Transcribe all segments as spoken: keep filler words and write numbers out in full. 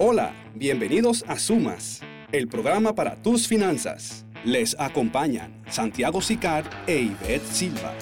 Hola, bienvenidos a Sumas, el programa para tus finanzas. Les acompañan Santiago Sicar e Ivette Silva.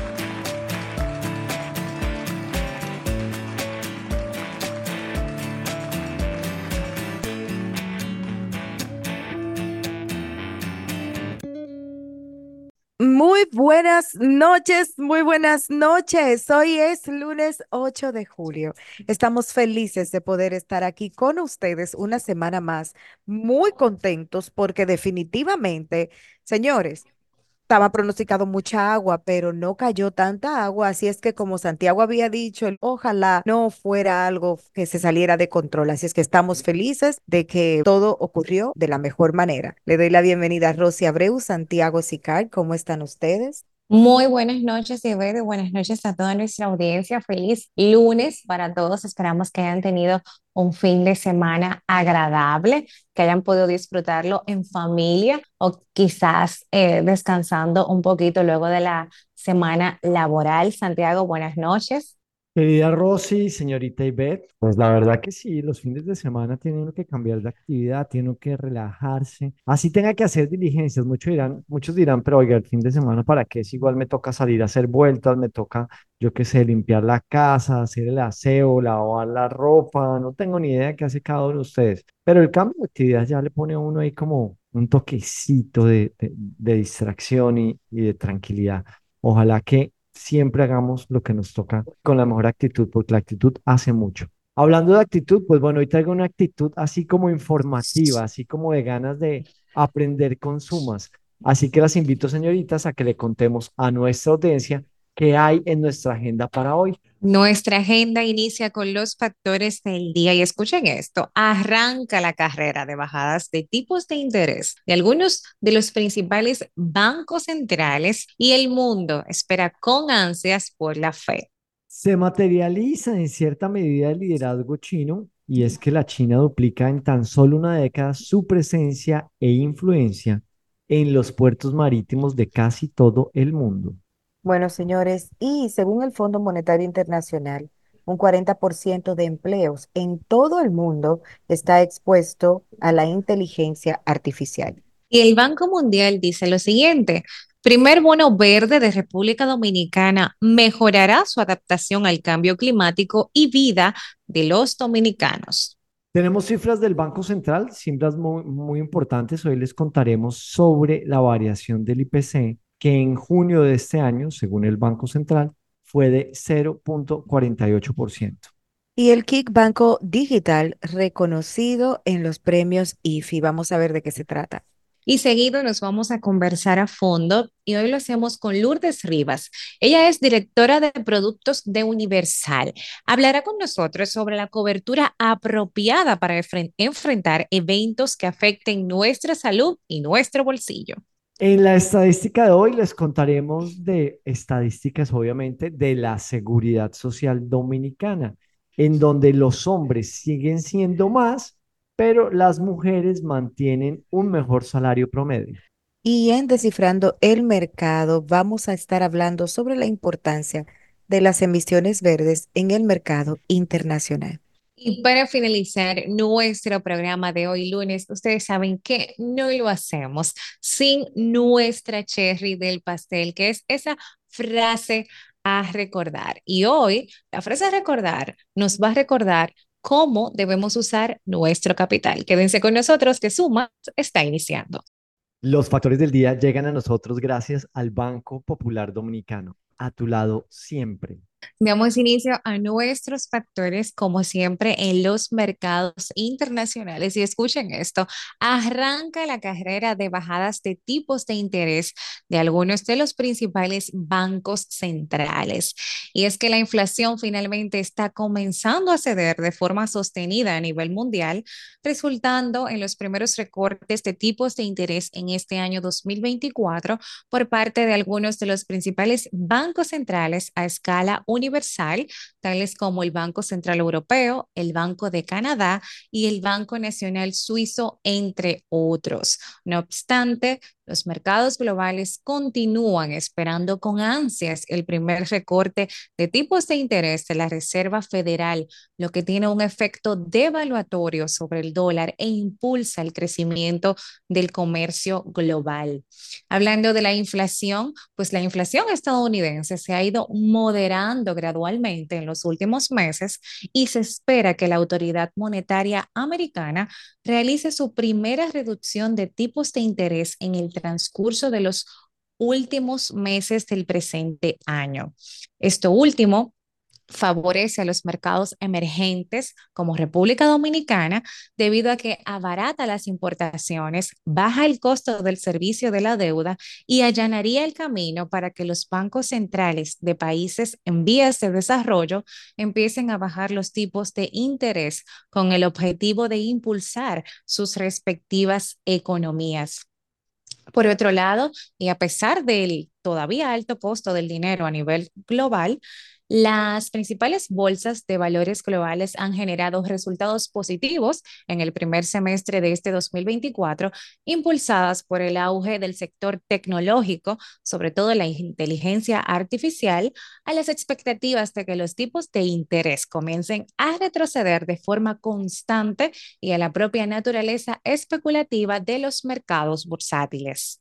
Muy buenas noches, muy buenas noches. Hoy es lunes ocho de julio. Estamos felices de poder estar aquí con ustedes una semana más, muy contentos porque definitivamente, señores, estaba pronosticado mucha agua, pero no cayó tanta agua, así es que como Santiago había dicho, el- ojalá no fuera algo que se saliera de control, así es que estamos felices de que todo ocurrió de la mejor manera. Le doy la bienvenida a Rosy Abreu, Santiago Sicar, ¿cómo están ustedes? Muy buenas noches, Iber, y buenas noches a toda nuestra audiencia. Feliz lunes para todos. Esperamos que hayan tenido un fin de semana agradable, que hayan podido disfrutarlo en familia o quizás eh, descansando un poquito luego de la semana laboral. Santiago, buenas noches. Querida Rosy, señorita Ivette, pues la verdad que sí, los fines de semana tiene uno que cambiar de actividad, tiene uno que relajarse, así tenga que hacer diligencias, muchos dirán, muchos dirán, pero oiga, el fin de semana, ¿para qué? Es igual me toca salir a hacer vueltas, me toca, yo qué sé, limpiar la casa, hacer el aseo, lavar la ropa, no tengo ni idea qué hace cada uno de ustedes, pero el cambio de actividad ya le pone a uno ahí como un toquecito de, de, de distracción y, y de tranquilidad. Ojalá que siempre hagamos lo que nos toca con la mejor actitud, porque la actitud hace mucho. Hablando de actitud, pues bueno, hoy traigo una actitud así como informativa, así como de ganas de aprender con sumas. Así que las invito, señoritas, a que le contemos a nuestra audiencia qué hay en nuestra agenda para hoy. Nuestra agenda inicia con los factores del día y escuchen esto, arranca la carrera de bajadas de tipos de interés de algunos de los principales bancos centrales y el mundo espera con ansias por la fe. Se materializa en cierta medida el liderazgo chino y es que la China duplica en tan solo una década su presencia e influencia en los puertos marítimos de casi todo el mundo. Bueno, señores, y según el Fondo Monetario Internacional, un cuarenta por ciento de empleos en todo el mundo está expuesto a la inteligencia artificial. Y el Banco Mundial dice lo siguiente, primer bono verde de República Dominicana mejorará su adaptación al cambio climático y vida de los dominicanos. Tenemos cifras del Banco Central, cifras muy, muy importantes. Hoy les contaremos sobre la variación del I P C, que en junio de este año, según el Banco Central, fue de cero punto cuarenta y ocho por ciento. Y el Kick Banco Digital reconocido en los premios I F I. Vamos a ver de qué se trata. Y seguido nos vamos a conversar a fondo y hoy lo hacemos con Lourdes Rivas. Ella es directora de productos de Universal. Hablará con nosotros sobre la cobertura apropiada para enfren- enfrentar eventos que afecten nuestra salud y nuestro bolsillo. En la estadística de hoy les contaremos de estadísticas, obviamente, de la seguridad social dominicana, en donde los hombres siguen siendo más, pero las mujeres mantienen un mejor salario promedio. Y en Descifrando el Mercado vamos a estar hablando sobre la importancia de las emisiones verdes en el mercado internacional. Y para finalizar nuestro programa de hoy lunes, ustedes saben que no lo hacemos sin nuestra cherry del pastel, que es esa frase a recordar. Y hoy la frase a recordar nos va a recordar cómo debemos usar nuestro capital. Quédense con nosotros que Suma está iniciando. Los factores del día llegan a nosotros gracias al Banco Popular Dominicano, a tu lado siempre. Damos inicio a nuestros factores, como siempre, en los mercados internacionales. Y escuchen esto, arranca la carrera de bajadas de tipos de interés de algunos de los principales bancos centrales. Y es que la inflación finalmente está comenzando a ceder de forma sostenida a nivel mundial, resultando en los primeros recortes de tipos de interés en este año dos mil veinticuatro por parte de algunos de los principales bancos centrales a escala universal, tales como el Banco Central Europeo, el Banco de Canadá y el Banco Nacional Suizo, entre otros. No obstante, Los mercados globales continúan esperando con ansias el primer recorte de tipos de interés de la Reserva Federal, lo que tiene un efecto devaluatorio sobre el dólar e impulsa el crecimiento del comercio global. Hablando de la inflación, pues la inflación estadounidense se ha ido moderando gradualmente en los últimos meses y se espera que la autoridad monetaria americana realice su primera reducción de tipos de interés en el transcurso de los últimos meses del presente año. Esto último favorece a los mercados emergentes como República Dominicana debido a que abarata las importaciones, baja el costo del servicio de la deuda y allanaría el camino para que los bancos centrales de países en vías de desarrollo empiecen a bajar los tipos de interés con el objetivo de impulsar sus respectivas economías. Por otro lado, y a pesar del todavía alto costo del dinero a nivel global, las principales bolsas de valores globales han generado resultados positivos en el primer semestre de este dos mil veinticuatro, impulsadas por el auge del sector tecnológico, sobre todo la inteligencia artificial, a las expectativas de que los tipos de interés comiencen a retroceder de forma constante y a la propia naturaleza especulativa de los mercados bursátiles.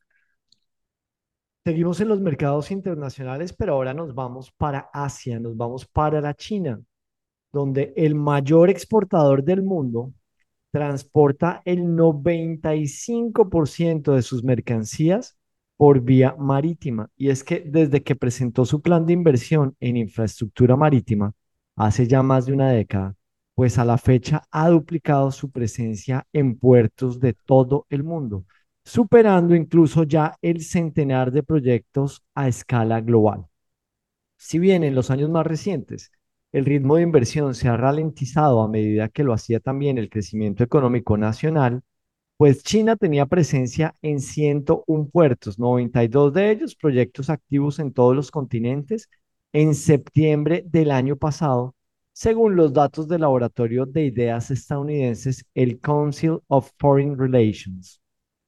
Seguimos en los mercados internacionales, pero ahora nos vamos para Asia, nos vamos para la China, donde el mayor exportador del mundo transporta el noventa y cinco por ciento de sus mercancías por vía marítima. Y es que desde que presentó su plan de inversión en infraestructura marítima hace ya más de una década, pues a la fecha ha duplicado su presencia en puertos de todo el mundo, superando incluso ya el centenar de proyectos a escala global. Si bien en los años más recientes el ritmo de inversión se ha ralentizado a medida que lo hacía también el crecimiento económico nacional, pues China tenía presencia en ciento uno puertos, noventa y dos de ellos proyectos activos en todos los continentes en septiembre del año pasado, según los datos del laboratorio de ideas estadounidenses, el Council of Foreign Relations.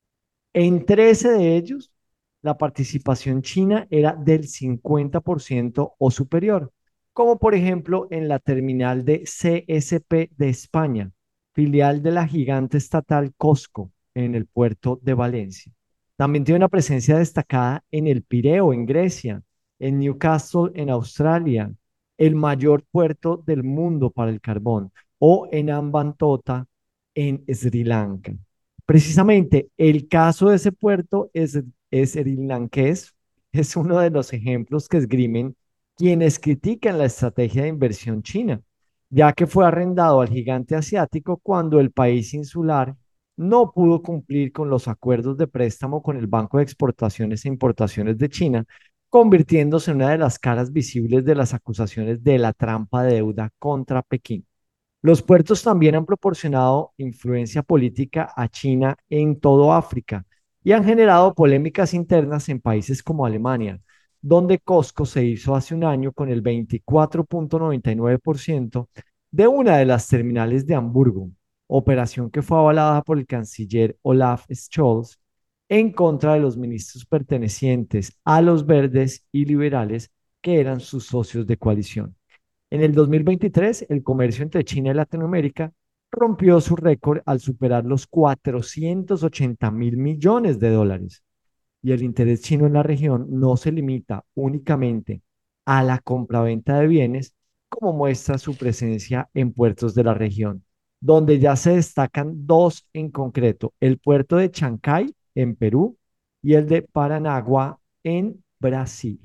En trece de ellos, la participación china era del cincuenta por ciento o superior, como por ejemplo en la terminal de C S P de España, filial de la gigante estatal Costco en el puerto de Valencia. También tiene una presencia destacada en el Pireo, en Grecia, en Newcastle, en Australia, el mayor puerto del mundo para el carbón, o en Hambantota, en Sri Lanka. Precisamente el caso de ese puerto es, es srilanqués, es uno de los ejemplos que esgrimen quienes critican la estrategia de inversión china, ya que fue arrendado al gigante asiático cuando el país insular no pudo cumplir con los acuerdos de préstamo con el Banco de Exportaciones e Importaciones de China, convirtiéndose en una de las caras visibles de las acusaciones de la trampa de deuda contra Pekín. Los puertos también han proporcionado influencia política a China en todo África y han generado polémicas internas en países como Alemania, donde Costco se hizo hace un año con el veinticuatro punto noventa y nueve por ciento de una de las terminales de Hamburgo, operación que fue avalada por el canciller Olaf Scholz en contra de los ministros pertenecientes a los verdes y liberales que eran sus socios de coalición. En el dos mil veintitrés, el comercio entre China y Latinoamérica rompió su récord al superar los cuatrocientos ochenta mil millones de dólares. Y el interés chino en la región no se limita únicamente a la compraventa de bienes, como muestra su presencia en puertos de la región, donde ya se destacan dos en concreto, el puerto de Chancay en Perú y el de Paranagua en Brasil.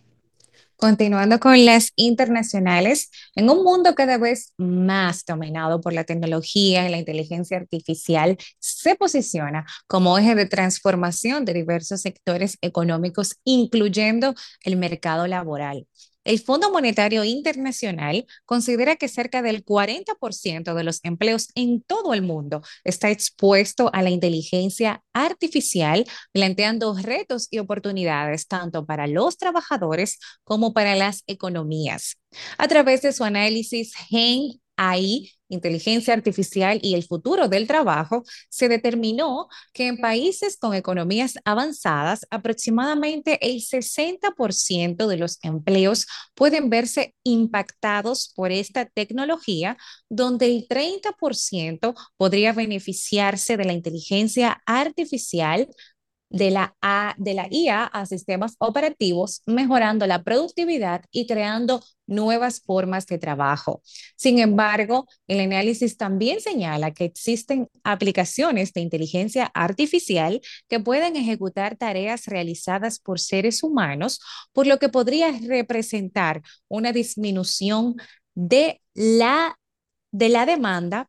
Continuando con las internacionales, en un mundo cada vez más dominado por la tecnología y la inteligencia artificial, se posiciona como eje de transformación de diversos sectores económicos, incluyendo el mercado laboral. El Fondo Monetario Internacional considera que cerca del cuarenta por ciento de los empleos en todo el mundo está expuesto a la inteligencia artificial, planteando retos y oportunidades tanto para los trabajadores como para las economías. A través de su análisis, Hein A I, inteligencia artificial y el futuro del trabajo, se determinó que en países con economías avanzadas, aproximadamente el sesenta por ciento de los empleos pueden verse impactados por esta tecnología, donde el treinta por ciento podría beneficiarse de la inteligencia artificial, de la, A, de la I A a sistemas operativos, mejorando la productividad y creando nuevas formas de trabajo. Sin embargo, el análisis también señala que existen aplicaciones de inteligencia artificial que pueden ejecutar tareas realizadas por seres humanos, por lo que podría representar una disminución de la, de la demanda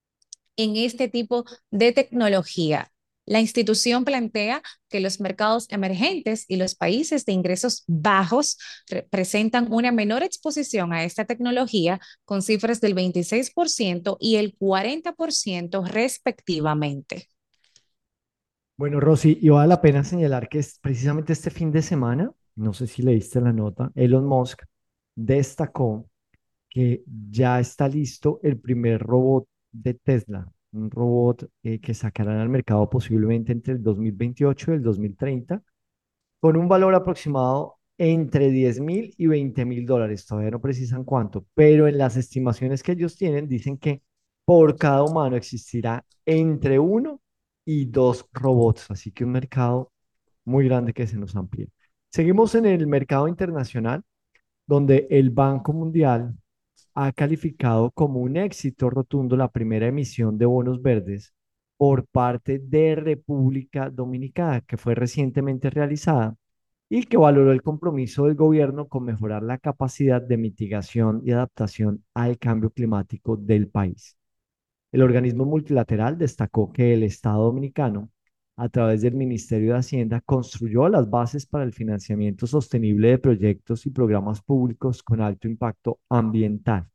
en este tipo de tecnología. La institución plantea que los mercados emergentes y los países de ingresos bajos presentan una menor exposición a esta tecnología, con cifras del veintiséis por ciento y el cuarenta por ciento respectivamente. Bueno, Rosy, y vale la pena señalar que es precisamente este fin de semana, no sé si leíste la nota, Elon Musk destacó que ya está listo el primer robot de Tesla, un robot eh, que sacarán al mercado posiblemente entre el dos mil veintiocho y el dos mil treinta, con un valor aproximado entre diez mil y veinte mil dólares. Todavía no precisan cuánto, pero en las estimaciones que ellos tienen dicen que por cada humano existirá entre uno y dos robots, así que un mercado muy grande que se nos amplía. Seguimos en el mercado internacional, donde el Banco Mundial ha calificado como un éxito rotundo la primera emisión de bonos verdes por parte de República Dominicana, que fue recientemente realizada y que valoró el compromiso del gobierno con mejorar la capacidad de mitigación y adaptación al cambio climático del país. El organismo multilateral destacó que el Estado dominicano, a través del Ministerio de Hacienda, construyó las bases para el financiamiento sostenible de proyectos y programas públicos con alto impacto ambiental.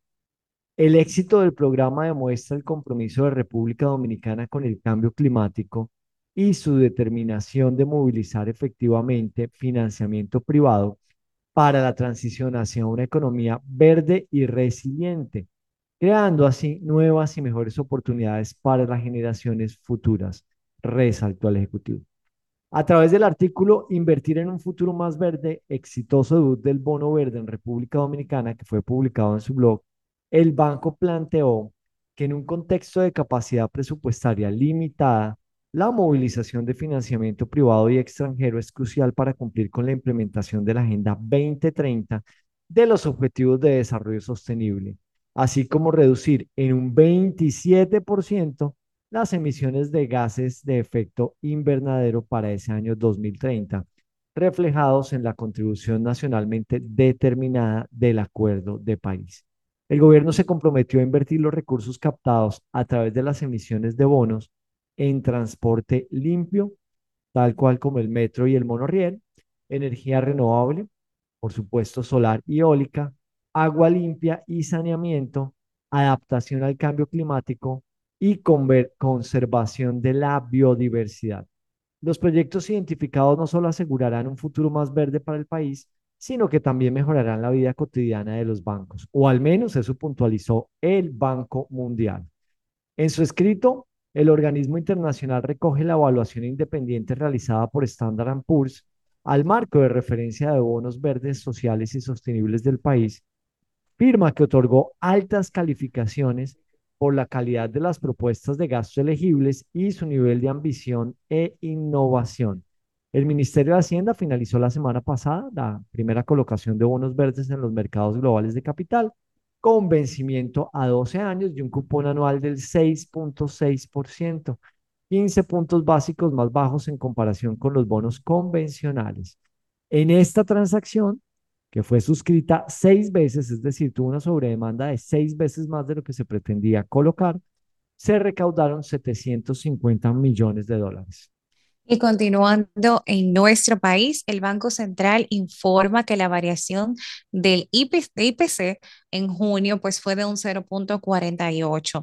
El éxito del programa demuestra el compromiso de República Dominicana con el cambio climático y su determinación de movilizar efectivamente financiamiento privado para la transición hacia una economía verde y resiliente, creando así nuevas y mejores oportunidades para las generaciones futuras, resaltó el Ejecutivo. A través del artículo Invertir en un futuro más verde, exitoso debut del bono verde en República Dominicana, que fue publicado en su blog, el banco planteó que en un contexto de capacidad presupuestaria limitada, la movilización de financiamiento privado y extranjero es crucial para cumplir con la implementación de la Agenda veinte treinta de los Objetivos de Desarrollo Sostenible, así como reducir en un veintisiete por ciento las emisiones de gases de efecto invernadero para ese año dos mil treinta, reflejados en la contribución nacionalmente determinada del Acuerdo de París. El gobierno se comprometió a invertir los recursos captados a través de las emisiones de bonos en transporte limpio, tal cual como el metro y el monorriel, energía renovable, por supuesto solar y eólica, agua limpia y saneamiento, adaptación al cambio climático y conservación de la biodiversidad. Los proyectos identificados no solo asegurarán un futuro más verde para el país, sino que también mejorarán la vida cotidiana de los bancos, o al menos eso puntualizó el Banco Mundial. En su escrito, el organismo internacional recoge la evaluación independiente realizada por Standard and Poor's al marco de referencia de bonos verdes sociales y sostenibles del país, firma que otorgó altas calificaciones por la calidad de las propuestas de gasto elegibles y su nivel de ambición e innovación. El Ministerio de Hacienda finalizó la semana pasada la primera colocación de bonos verdes en los mercados globales de capital, con vencimiento a doce años y un cupón anual del seis punto seis por ciento, quince puntos básicos más bajos en comparación con los bonos convencionales. En esta transacción, que fue suscrita seis veces, es decir, tuvo una sobredemanda de seis veces más de lo que se pretendía colocar, se recaudaron setecientos cincuenta millones de dólares. Y continuando en nuestro país, el Banco Central informa que la variación del I P C en junio pues fue de un cero punto cuarenta y ocho.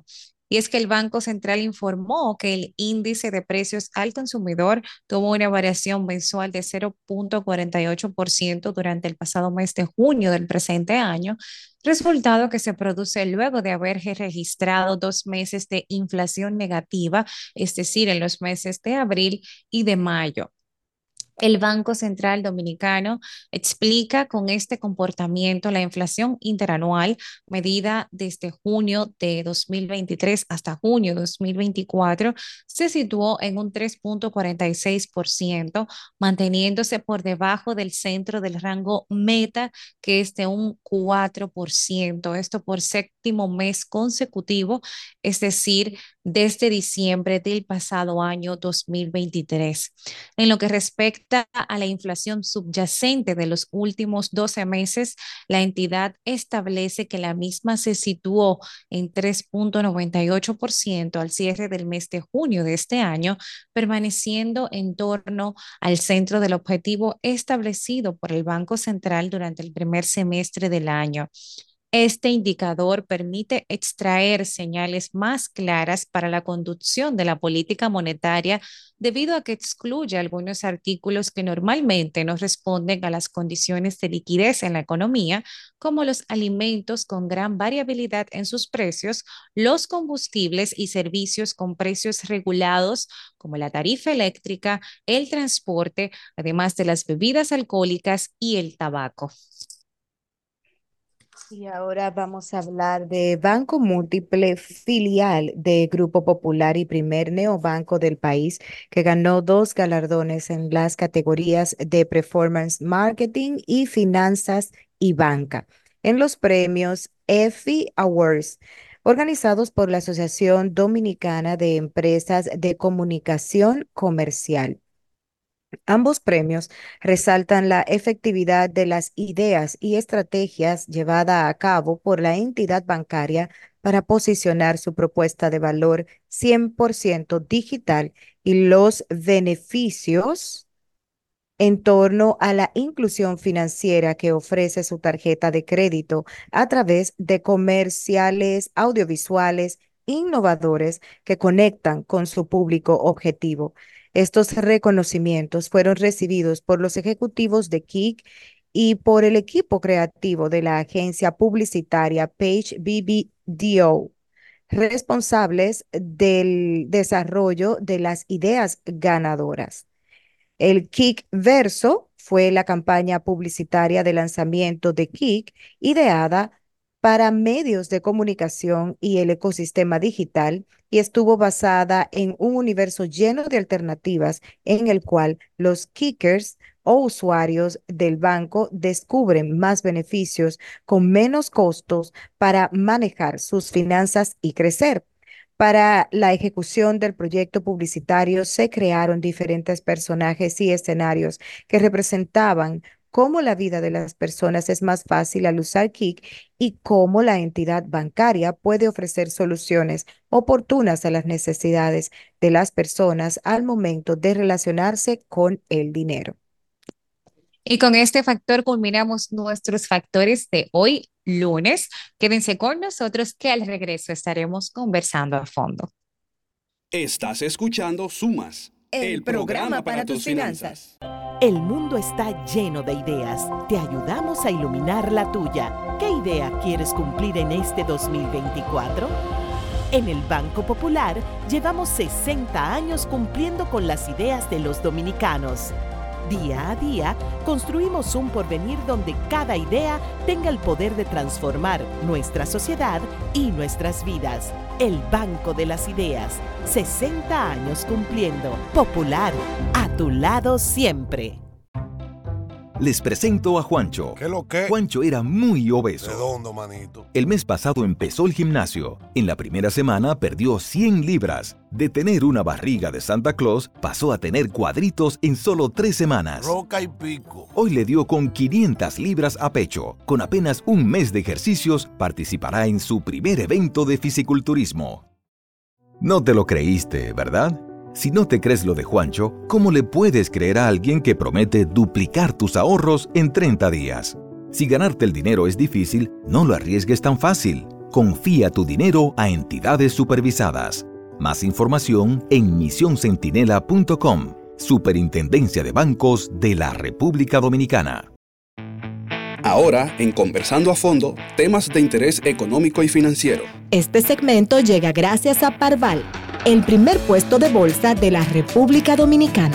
Y es que el Banco Central informó que el índice de precios al consumidor tuvo una variación mensual de cero punto cuarenta y ocho por ciento durante el pasado mes de junio del presente año, resultado que se produce luego de haber registrado dos meses de inflación negativa, es decir, en los meses de abril y de mayo. El Banco Central Dominicano explica con este comportamiento la inflación interanual medida desde junio de dos mil veintitrés hasta junio de dos mil veinticuatro se situó en un tres punto cuarenta y seis por ciento, manteniéndose por debajo del centro del rango meta, que es de un cuatro por ciento. Esto por séptimo mes consecutivo, es decir, desde diciembre del pasado año dos mil veintitrés. En lo que respecta a la inflación subyacente de los últimos doce meses, la entidad establece que la misma se situó en tres punto noventa y ocho por ciento al cierre del mes de junio de este año, permaneciendo en torno al centro del objetivo establecido por el Banco Central durante el primer semestre del año. Este indicador permite extraer señales más claras para la conducción de la política monetaria debido a que excluye algunos artículos que normalmente no responden a las condiciones de liquidez en la economía, como los alimentos con gran variabilidad en sus precios, los combustibles y servicios con precios regulados, como la tarifa eléctrica, el transporte, además de las bebidas alcohólicas y el tabaco. Y ahora vamos a hablar de Banco Múltiple, filial de Grupo Popular y primer neobanco del país, que ganó dos galardones en las categorías de Performance Marketing y Finanzas y Banca, en los premios E F I Awards, organizados por la Asociación Dominicana de Empresas de Comunicación Comercial. Ambos premios resaltan la efectividad de las ideas y estrategias llevadas a cabo por la entidad bancaria para posicionar su propuesta de valor cien por ciento digital y los beneficios en torno a la inclusión financiera que ofrece su tarjeta de crédito a través de comerciales audiovisuales innovadores que conectan con su público objetivo. Estos reconocimientos fueron recibidos por los ejecutivos de K I C y por el equipo creativo de la agencia publicitaria Page B B D O, responsables del desarrollo de las ideas ganadoras. El K I C Verso fue la campaña publicitaria de lanzamiento de K I C, ideada para medios de comunicación y el ecosistema digital, y estuvo basada en un universo lleno de alternativas en el cual los kickers o usuarios del banco descubren más beneficios con menos costos para manejar sus finanzas y crecer. Para la ejecución del proyecto publicitario se crearon diferentes personajes y escenarios que representaban cómo la vida de las personas es más fácil al usar K I C y cómo la entidad bancaria puede ofrecer soluciones oportunas a las necesidades de las personas al momento de relacionarse con el dinero. Y con este factor culminamos nuestros factores de hoy, lunes. Quédense con nosotros que al regreso estaremos conversando a fondo. Estás escuchando Sumas, el, el programa, programa para, para tus finanzas. finanzas. El mundo está lleno de ideas. Te ayudamos a iluminar la tuya. ¿Qué idea quieres cumplir en este dos mil veinticuatro? En el Banco Popular llevamos sesenta años cumpliendo con las ideas de los dominicanos. Día a día, construimos un porvenir donde cada idea tenga el poder de transformar nuestra sociedad y nuestras vidas. El Banco de las Ideas, sesenta años cumpliendo. Popular, a tu lado siempre. Les presento a Juancho. ¿Qué lo que? Juancho era muy obeso. Redondo, manito. El mes pasado empezó el gimnasio. En la primera semana perdió cien libras. De tener una barriga de Santa Claus, pasó a tener cuadritos en solo tres semanas. Roca y pico. Hoy le dio con quinientas libras a pecho. Con apenas un mes de ejercicios, participará en su primer evento de fisiculturismo. No te lo creíste, ¿verdad? Si no te crees lo de Juancho, ¿cómo le puedes creer a alguien que promete duplicar tus ahorros en treinta días? Si ganarte el dinero es difícil, no lo arriesgues tan fácil. Confía tu dinero a entidades supervisadas. Más información en misión centinela punto com, Superintendencia de Bancos de la República Dominicana. Ahora, en Conversando a Fondo, temas de interés económico y financiero. Este segmento llega gracias a Parval, el primer puesto de bolsa de la República Dominicana.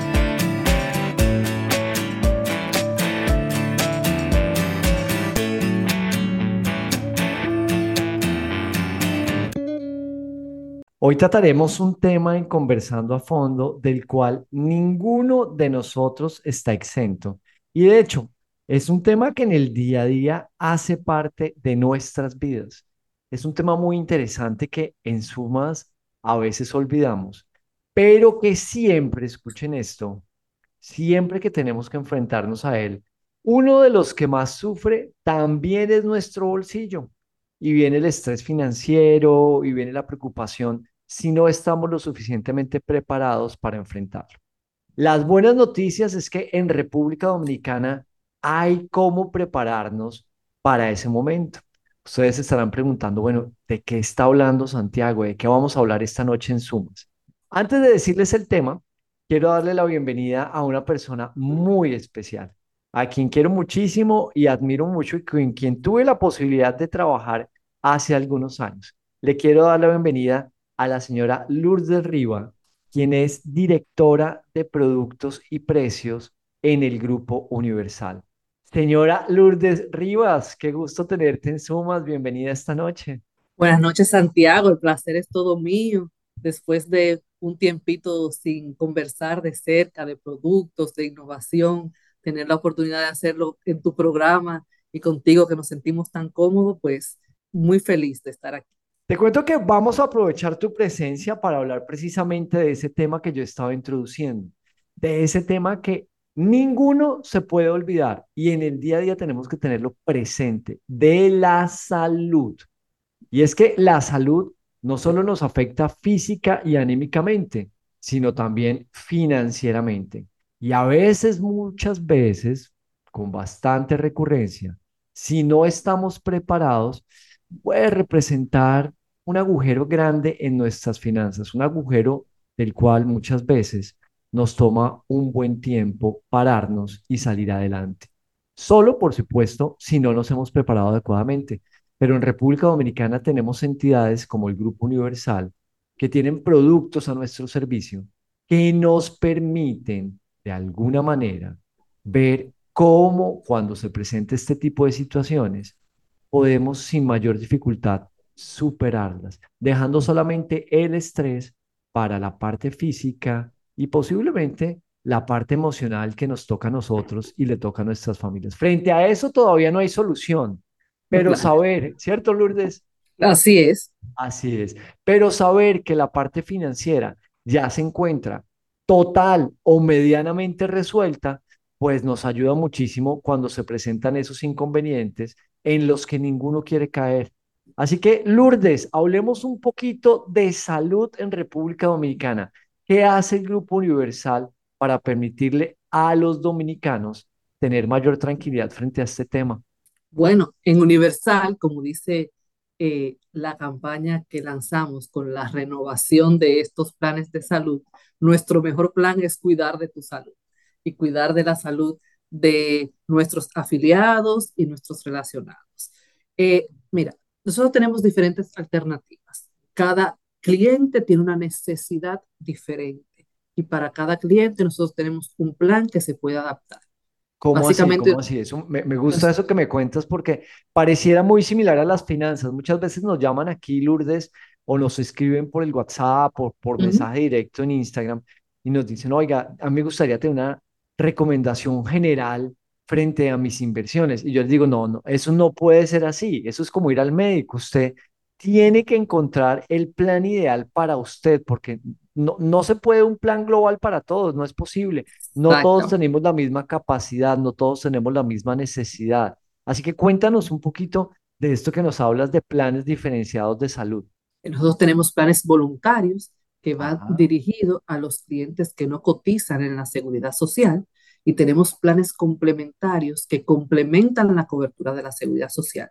Hoy trataremos un tema en Conversando a Fondo del cual ninguno de nosotros está exento. Y de hecho, es un tema que en el día a día hace parte de nuestras vidas. Es un tema muy interesante que en sumas a veces olvidamos, pero que siempre, escuchen esto, siempre que tenemos que enfrentarnos a él, uno de los que más sufre también es nuestro bolsillo. Y viene el estrés financiero y viene la preocupación si no estamos lo suficientemente preparados para enfrentarlo. Las buenas noticias es que en República Dominicana hay cómo prepararnos para ese momento. Ustedes se estarán preguntando, bueno, ¿de qué está hablando Santiago? ¿De qué vamos a hablar esta noche en Sumas? Antes de decirles el tema, quiero darle la bienvenida a una persona muy especial, a quien quiero muchísimo y admiro mucho y con quien tuve la posibilidad de trabajar hace algunos años. Le quiero dar la bienvenida a la señora Lourdes Riva, quien es directora de productos y precios en el Grupo Universal. Señora Lourdes Rivas, qué gusto tenerte en Sumas. Bienvenida esta noche. Buenas noches, Santiago. El placer es todo mío. Después de un tiempito sin conversar de cerca de productos, de innovación, tener la oportunidad de hacerlo en tu programa y contigo que nos sentimos tan cómodos, pues muy feliz de estar aquí. Te cuento que vamos a aprovechar tu presencia para hablar precisamente de ese tema que yo estaba introduciendo, de ese tema que ninguno se puede olvidar y en el día a día tenemos que tenerlo presente, de la salud. Y es que la salud no solo nos afecta física y anímicamente, sino también financieramente. Y a veces, muchas veces, con bastante recurrencia, si no estamos preparados, puede representar un agujero grande en nuestras finanzas, un agujero del cual muchas veces nos toma un buen tiempo pararnos y salir adelante. Solo, por supuesto, si no nos hemos preparado adecuadamente. Pero en República Dominicana tenemos entidades como el Grupo Universal que tienen productos a nuestro servicio que nos permiten, de alguna manera, ver cómo cuando se presenta este tipo de situaciones podemos sin mayor dificultad superarlas, dejando solamente el estrés para la parte física y posiblemente la parte emocional que nos toca a nosotros y le toca a nuestras familias. Frente a eso todavía no hay solución, pero Claro. saber, ¿cierto, Lourdes? Así es. Así es, pero saber que la parte financiera ya se encuentra total o medianamente resuelta, pues nos ayuda muchísimo cuando se presentan esos inconvenientes en los que ninguno quiere caer. Así que, Lourdes, hablemos un poquito de salud en República Dominicana. ¿Qué hace el Grupo Universal para permitirle a los dominicanos tener mayor tranquilidad frente a este tema? Bueno, en Universal, como dice eh, la campaña que lanzamos con la renovación de estos planes de salud, nuestro mejor plan es cuidar de tu salud y cuidar de la salud de nuestros afiliados y nuestros relacionados. Eh, mira, nosotros tenemos diferentes alternativas. Cada cliente tiene una necesidad diferente y para cada cliente nosotros tenemos un plan que se puede adaptar. ¿Cómo así? Básicamente, ¿Cómo así? Eso, me, me gusta eso que me cuentas porque pareciera muy similar a las finanzas. Muchas veces nos llaman aquí, Lourdes, o nos escriben por el WhatsApp, por, por ujú, mensaje directo en Instagram y nos dicen, oiga, a mí me gustaría tener una recomendación general frente a mis inversiones. Y yo les digo, no, no, eso no puede ser así. Eso es como ir al médico. Usted tiene que encontrar el plan ideal para usted porque no, no se puede un plan global para todos, no es posible. No todos exacto. tenemos la misma capacidad, no todos tenemos la misma necesidad. Así que cuéntanos un poquito de esto que nos hablas de planes diferenciados de salud. Nosotros tenemos planes voluntarios que van Ajá. dirigidos a los clientes que no cotizan en la seguridad social y tenemos planes complementarios que complementan la cobertura de la seguridad social.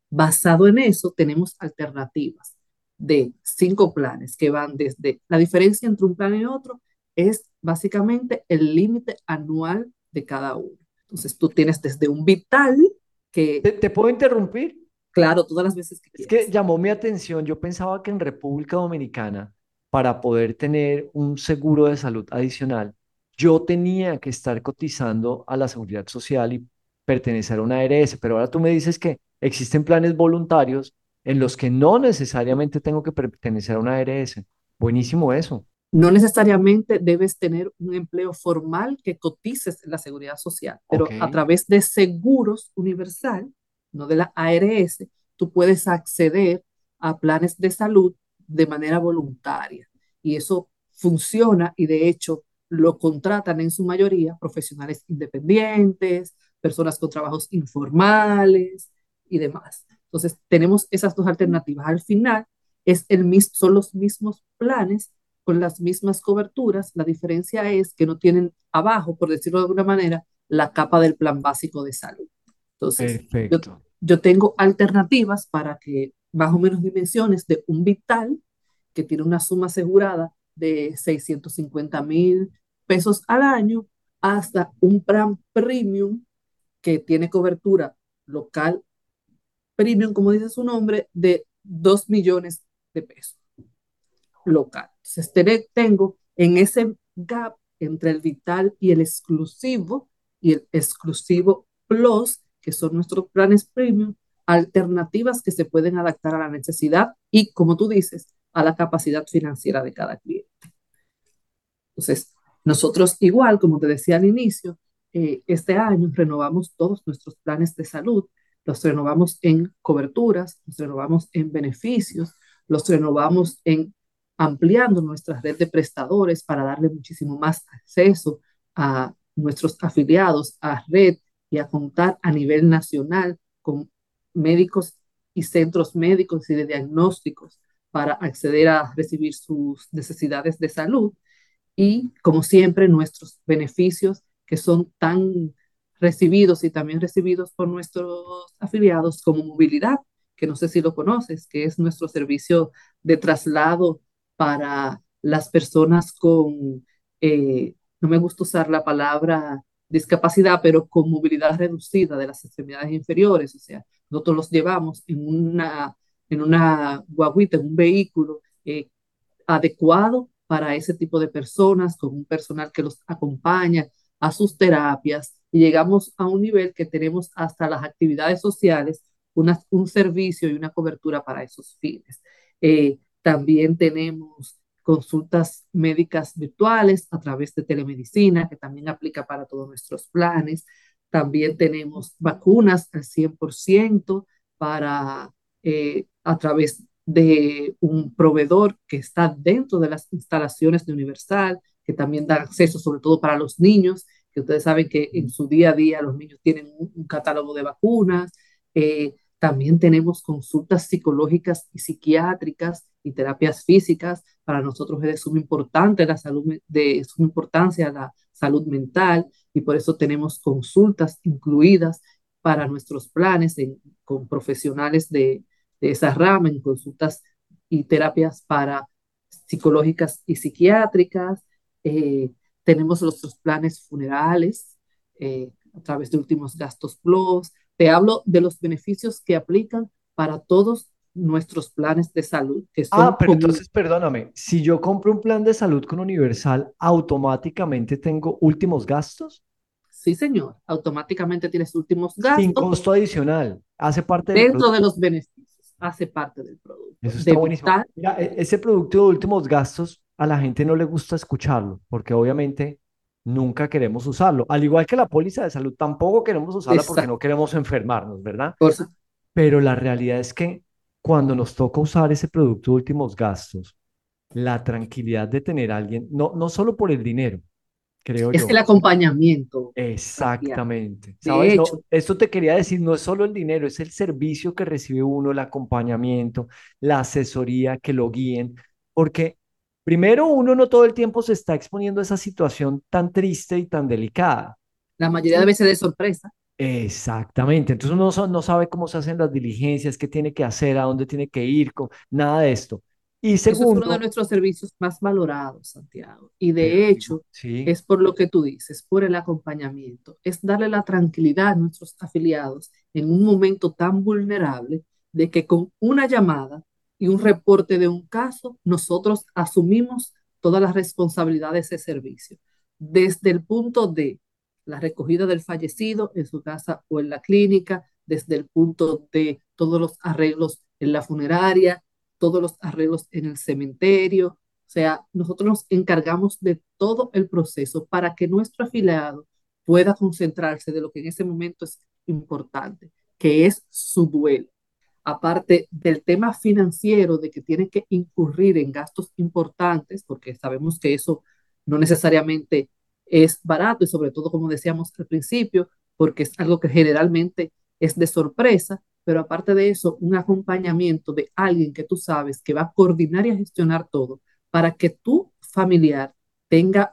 Basado en eso, tenemos alternativas de cinco planes que van desde, la diferencia entre un plan y otro es básicamente el límite anual de cada uno. Entonces tú tienes desde un vital que, ¿Te, te puedo interrumpir? claro, todas las veces que Es que quieras. llamó mi atención. Yo pensaba que en República Dominicana, para poder tener un seguro de salud adicional, yo tenía que estar cotizando a la Seguridad Social y pertenecer a una A R S, pero ahora tú me dices que existen planes voluntarios en los que no necesariamente tengo que pertenecer a una A R S. Buenísimo eso. No necesariamente debes tener un empleo formal que cotices en la seguridad social, Ok. pero a través de seguros universal, no de la A R S, tú puedes acceder a planes de salud de manera voluntaria. Y eso funciona y de hecho lo contratan en su mayoría profesionales independientes, personas con trabajos informales y demás. Entonces, tenemos esas dos alternativas. Al final, es el mis son los mismos planes con las mismas coberturas, la diferencia es que no tienen abajo, por decirlo de alguna manera, la capa del plan básico de salud. Entonces, yo, Perfecto. yo tengo alternativas para que más o menos dimensiones de un vital que tiene una suma asegurada de seiscientos cincuenta mil pesos al año hasta un plan premium que tiene cobertura local premium, como dice su nombre, de dos millones de pesos local. Entonces, te- tengo en ese gap entre el vital y el exclusivo y el exclusivo plus, que son nuestros planes premium, alternativas que se pueden adaptar a la necesidad y, como tú dices, a la capacidad financiera de cada cliente. Entonces, nosotros igual, como te decía al inicio, eh, este año renovamos todos nuestros planes de salud, los renovamos en coberturas, los renovamos en beneficios, los renovamos en ampliando nuestra red de prestadores para darle muchísimo más acceso a nuestros afiliados a red y a contar a nivel nacional con médicos y centros médicos y de diagnósticos para acceder a recibir sus necesidades de salud y, como siempre, nuestros beneficios que son tan recibidos y también recibidos por nuestros afiliados como movilidad, que no sé si lo conoces, que es nuestro servicio de traslado para las personas con, eh, no me gusta usar la palabra discapacidad, pero con movilidad reducida de las extremidades inferiores, o sea, nosotros los llevamos en una, en una guaguita, en un vehículo eh, adecuado para ese tipo de personas, con un personal que los acompaña a sus terapias y llegamos a un nivel que tenemos hasta las actividades sociales, una, un servicio y una cobertura para esos fines. Eh, también tenemos consultas médicas virtuales a través de telemedicina, que también aplica para todos nuestros planes. También tenemos vacunas al cien por ciento para, eh, a través de un proveedor que está dentro de las instalaciones de Universal, que también da acceso sobre todo para los niños, que ustedes saben que en su día a día los niños tienen un, un catálogo de vacunas. Eh, también tenemos consultas psicológicas y psiquiátricas y terapias físicas. Para nosotros es de suma, importante la salud, de suma importancia la salud mental y por eso tenemos consultas incluidas para nuestros planes en, con profesionales de, de esa rama en consultas y terapias para psicológicas y psiquiátricas. Eh, tenemos nuestros planes funerales eh, a través de Últimos Gastos Plus. Te hablo de los beneficios que aplican para todos nuestros planes de salud, que son Ah, pero comunes. entonces perdóname, si yo compro un plan de salud con Universal, ¿automáticamente tengo últimos gastos? Sí, señor, automáticamente tienes últimos Sin gastos costo adicional, hace parte del dentro de producto. los beneficios, hace parte del producto. Eso está De buenísimo. vital, Mira, e- ese producto de últimos gastos a la gente no le gusta escucharlo, porque obviamente nunca queremos usarlo. Al igual que la póliza de salud, tampoco queremos usarla porque exacto, no queremos enfermarnos, ¿verdad? por su- Pero la realidad es que cuando nos toca usar ese producto de últimos gastos, la tranquilidad de tener a alguien, no, no solo por el dinero, creo es el yo. acompañamiento, Santiago. Exactamente. De ¿Sabes? No, hecho, esto te quería decir, no es solo el dinero, es el servicio que recibe uno, el acompañamiento, la asesoría, que lo guíen, porque primero uno no todo el tiempo se está exponiendo a esa situación tan triste y tan delicada. la mayoría de Y veces de sorpresa. Exactamente. Entonces uno so- no sabe cómo se hacen las diligencias, qué tiene que hacer, a dónde tiene que ir, co- nada de esto. Y Eso es uno de segundo, nuestros servicios más valorados, Santiago. Y pero de hecho, sí, es por lo que tú dices, por el acompañamiento. Es darle la tranquilidad a nuestros afiliados en un momento tan vulnerable de que con una llamada y un reporte de un caso, nosotros asumimos toda la responsabilidad de ese servicio. Desde el punto de la recogida del fallecido en su casa o en la clínica, desde el punto de todos los arreglos en la funeraria, todos los arreglos en el cementerio. O sea, nosotros nos encargamos de todo el proceso para que nuestro afiliado pueda concentrarse de lo que en ese momento es importante, que es su duelo. Aparte del tema financiero, de que tiene que incurrir en gastos importantes, porque sabemos que eso no necesariamente es barato y sobre todo, como decíamos al principio, porque es algo que generalmente es de sorpresa, pero aparte de eso, un acompañamiento de alguien que tú sabes que va a coordinar y a gestionar todo para que tu familiar tenga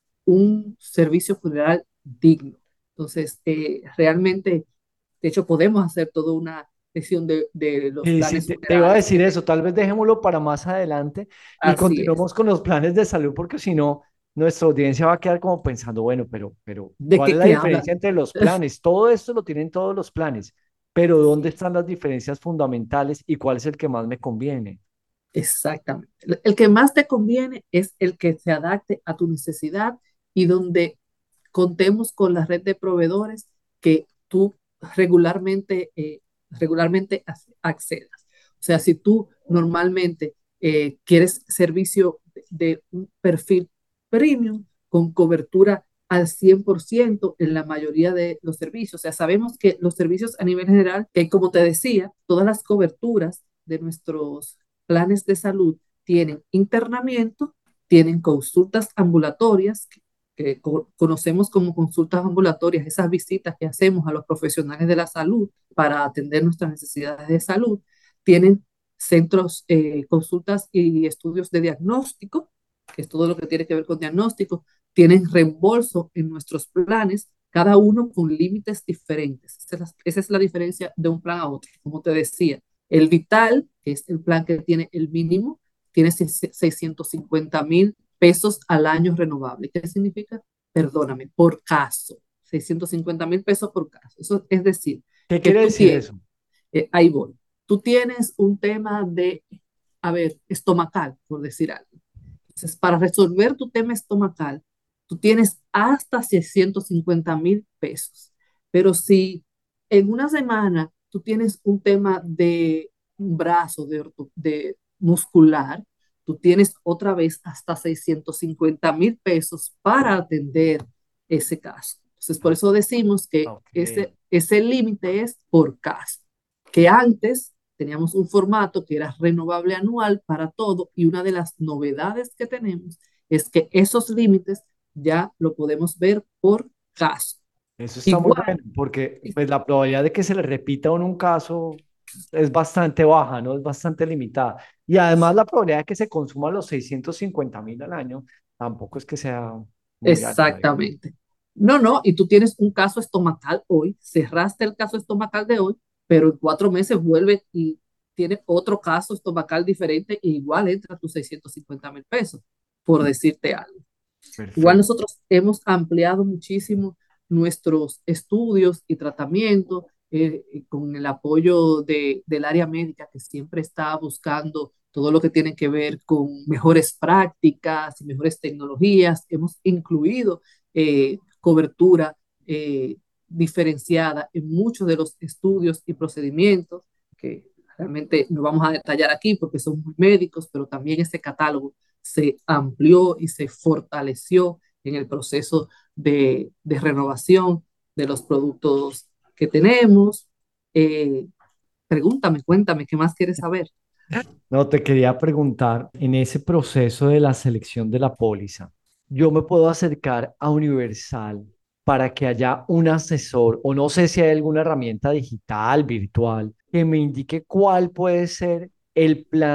un servicio funeral digno. Entonces, eh, realmente, de hecho, podemos hacer toda una sesión de, de los sí, sí, planes te, te iba a funerarios. decir eso, tal vez dejémoslo para más adelante y Así es. continuemos con los planes de salud, porque si no, nuestra audiencia va a quedar como pensando, bueno, pero, pero, ¿De ¿cuál qué, es la qué hablan? diferencia entre los planes? Todo esto lo tienen todos los planes, pero ¿dónde Sí, están las diferencias fundamentales y cuál es el que más me conviene? exactamente. El, el que más te conviene es el que se adapte a tu necesidad y donde contemos con la red de proveedores que tú regularmente, eh, regularmente accedas. O sea, si tú normalmente eh, quieres servicio de, de un perfil premium con cobertura al cien por ciento en la mayoría de los servicios. O sea, sabemos que los servicios a nivel general, que como te decía, todas las coberturas de nuestros planes de salud tienen internamiento, tienen consultas ambulatorias, que co conocemos como consultas ambulatorias, esas visitas que hacemos a los profesionales de la salud para atender nuestras necesidades de salud, tienen centros, eh, consultas y estudios de diagnóstico, que es todo lo que tiene que ver con diagnóstico, tienen reembolso en nuestros planes, cada uno con límites diferentes. Esa es, la, esa es la diferencia de un plan a otro. Como te decía, el Vital, que es el plan que tiene el mínimo, tiene seiscientos cincuenta mil pesos al año renovable. ¿Qué significa? Perdóname, por caso. seiscientos cincuenta mil pesos por caso. Eso es decir, ¿Qué que quiere tú decir tienes, eso? eh, ahí voy, tú tienes un tema de, a ver, estomacal, por decir algo. Entonces, para resolver tu tema estomacal, tú tienes hasta seiscientos cincuenta mil pesos. Pero si en una semana tú tienes un tema de un brazo, de, de muscular, tú tienes otra vez hasta seiscientos cincuenta mil pesos para atender ese caso. Entonces, por Ah, eso decimos que ok. ese, ese límite es por caso, que antes teníamos un formato que era renovable anual para todo y una de las novedades que tenemos es que esos límites ya lo podemos ver por caso. Eso está muy Igual, bueno, porque pues, la probabilidad de que se le repita a uno un caso es bastante baja, ¿no? Es bastante limitada. Y además la probabilidad de que se consuma los seiscientos cincuenta mil al año tampoco es que sea muy alta, digamos. exactamente. No, no, y tú tienes un caso estomacal hoy, cerraste el caso estomacal de hoy, pero en cuatro meses vuelve y tiene otro caso estomacal diferente e igual entra tus seiscientos cincuenta mil pesos, por decirte algo. Igual Perfecto. nosotros hemos ampliado muchísimo nuestros estudios y tratamientos eh, con el apoyo de, del área médica que siempre está buscando todo lo que tiene que ver con mejores prácticas y mejores tecnologías. Hemos incluido eh, cobertura eh, diferenciada en muchos de los estudios y procedimientos que realmente no vamos a detallar aquí porque son muy médicos, pero también ese catálogo se amplió y se fortaleció en el proceso de, de renovación de los productos que tenemos. Eh, pregúntame, cuéntame, ¿qué más quieres saber? No, te quería preguntar, en ese proceso de la selección de la póliza, ¿yo me puedo acercar a Universal para que haya un asesor o no sé si hay alguna herramienta digital, virtual, que me indique cuál puede ser el plan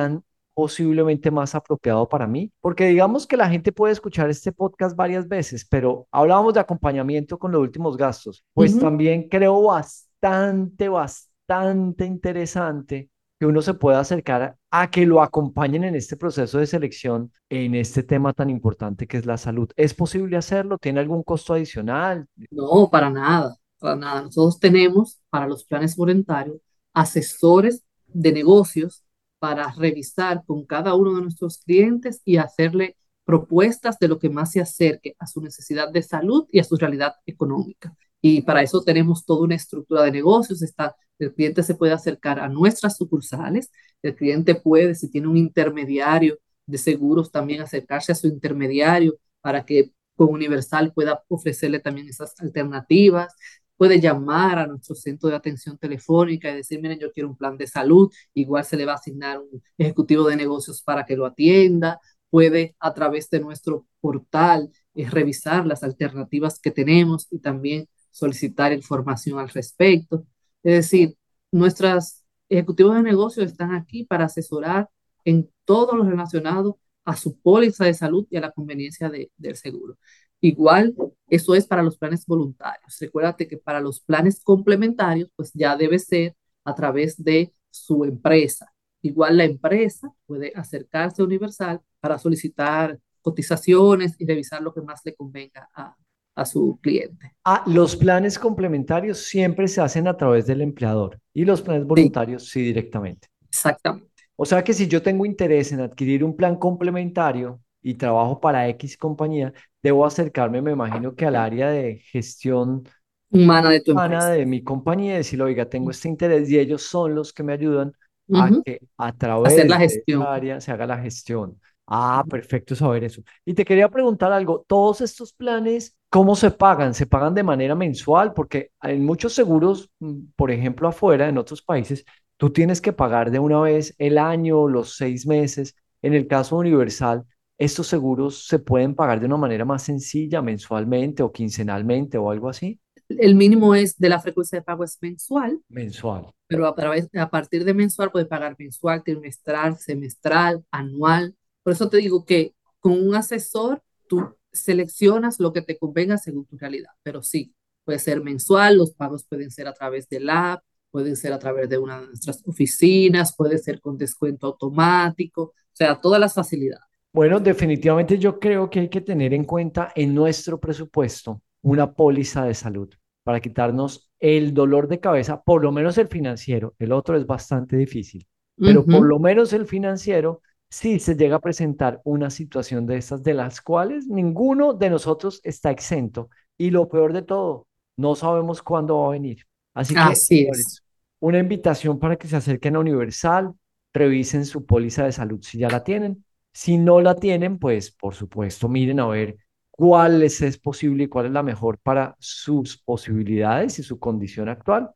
posiblemente más apropiado para mí? Porque digamos que la gente puede escuchar este podcast varias veces, pero hablábamos de acompañamiento con los últimos gastos. Pues Ujú. también creo bastante, bastante interesante que uno se pueda acercar a que lo acompañen en este proceso de selección, en este tema tan importante que es la salud. ¿Es posible hacerlo? ¿Tiene algún costo adicional? No, para nada, para nada. Nosotros tenemos para los planes voluntarios asesores de negocios para revisar con cada uno de nuestros clientes y hacerle propuestas de lo que más se acerque a su necesidad de salud y a su realidad económica. Y para eso tenemos toda una estructura de negocios. Está, el cliente se puede acercar a nuestras sucursales, el cliente puede, si tiene un intermediario de seguros, también acercarse a su intermediario para que con Universal pueda ofrecerle también esas alternativas. Puede llamar a nuestro centro de atención telefónica y decir, miren, yo quiero un plan de salud, igual se le va a asignar un ejecutivo de negocios para que lo atienda. Puede a través de nuestro portal eh, revisar las alternativas que tenemos y también solicitar información al respecto. Es decir, nuestros ejecutivos de negocios están aquí para asesorar en todo lo relacionado a su póliza de salud y a la conveniencia de, del seguro. Igual, eso es para los planes voluntarios. Recuérdate que para los planes complementarios, pues ya debe ser a través de su empresa. Igual la empresa puede acercarse a Universal para solicitar cotizaciones y revisar lo que más le convenga a, a su cliente. Ah, los planes complementarios siempre se hacen a través del empleador y los planes Sí, voluntarios sí directamente. exactamente. O sea que si yo tengo interés en adquirir un plan complementario y trabajo para X compañía, debo acercarme, me imagino que al área de gestión Humana de tu humana empresa. de mi compañía y decirle, oiga, tengo este interés y ellos son los que me ayudan a Ujú. que a Hacer la través de gestión. esa área se haga la gestión. Ah, perfecto saber eso. Y te quería preguntar algo, todos estos planes, ¿cómo se pagan? ¿Se pagan de manera mensual? Porque en muchos seguros, mm, por ejemplo, afuera, en otros países, tú tienes que pagar de una vez el año, los seis meses. En el caso universal, ¿estos seguros se pueden pagar de una manera más sencilla, mensualmente o quincenalmente o algo así? El mínimo es de la frecuencia de pago es mensual, Mensual. pero a, través, a partir de mensual puedes pagar mensual, trimestral, semestral, anual. Por eso te digo que con un asesor tú seleccionas lo que te convenga según tu realidad, pero sí, puede ser mensual, los pagos pueden ser a través del app, pueden ser a través de una de nuestras oficinas, puede ser con descuento automático, o sea, todas las facilidades. Bueno, definitivamente yo creo que hay que tener en cuenta en nuestro presupuesto una póliza de salud para quitarnos el dolor de cabeza, por lo menos el financiero. El otro es bastante difícil, pero por Ujú. lo menos el financiero, sí se llega a presentar una situación de estas de las cuales ninguno de nosotros está exento. Y lo peor de todo, no sabemos cuándo va a venir. Así que, Así es. señores, una invitación para que se acerquen a Universal, revisen su póliza de salud si ya la tienen. Si no la tienen, pues por supuesto, miren a ver cuál les es posible y cuál es la mejor para sus posibilidades y su condición actual.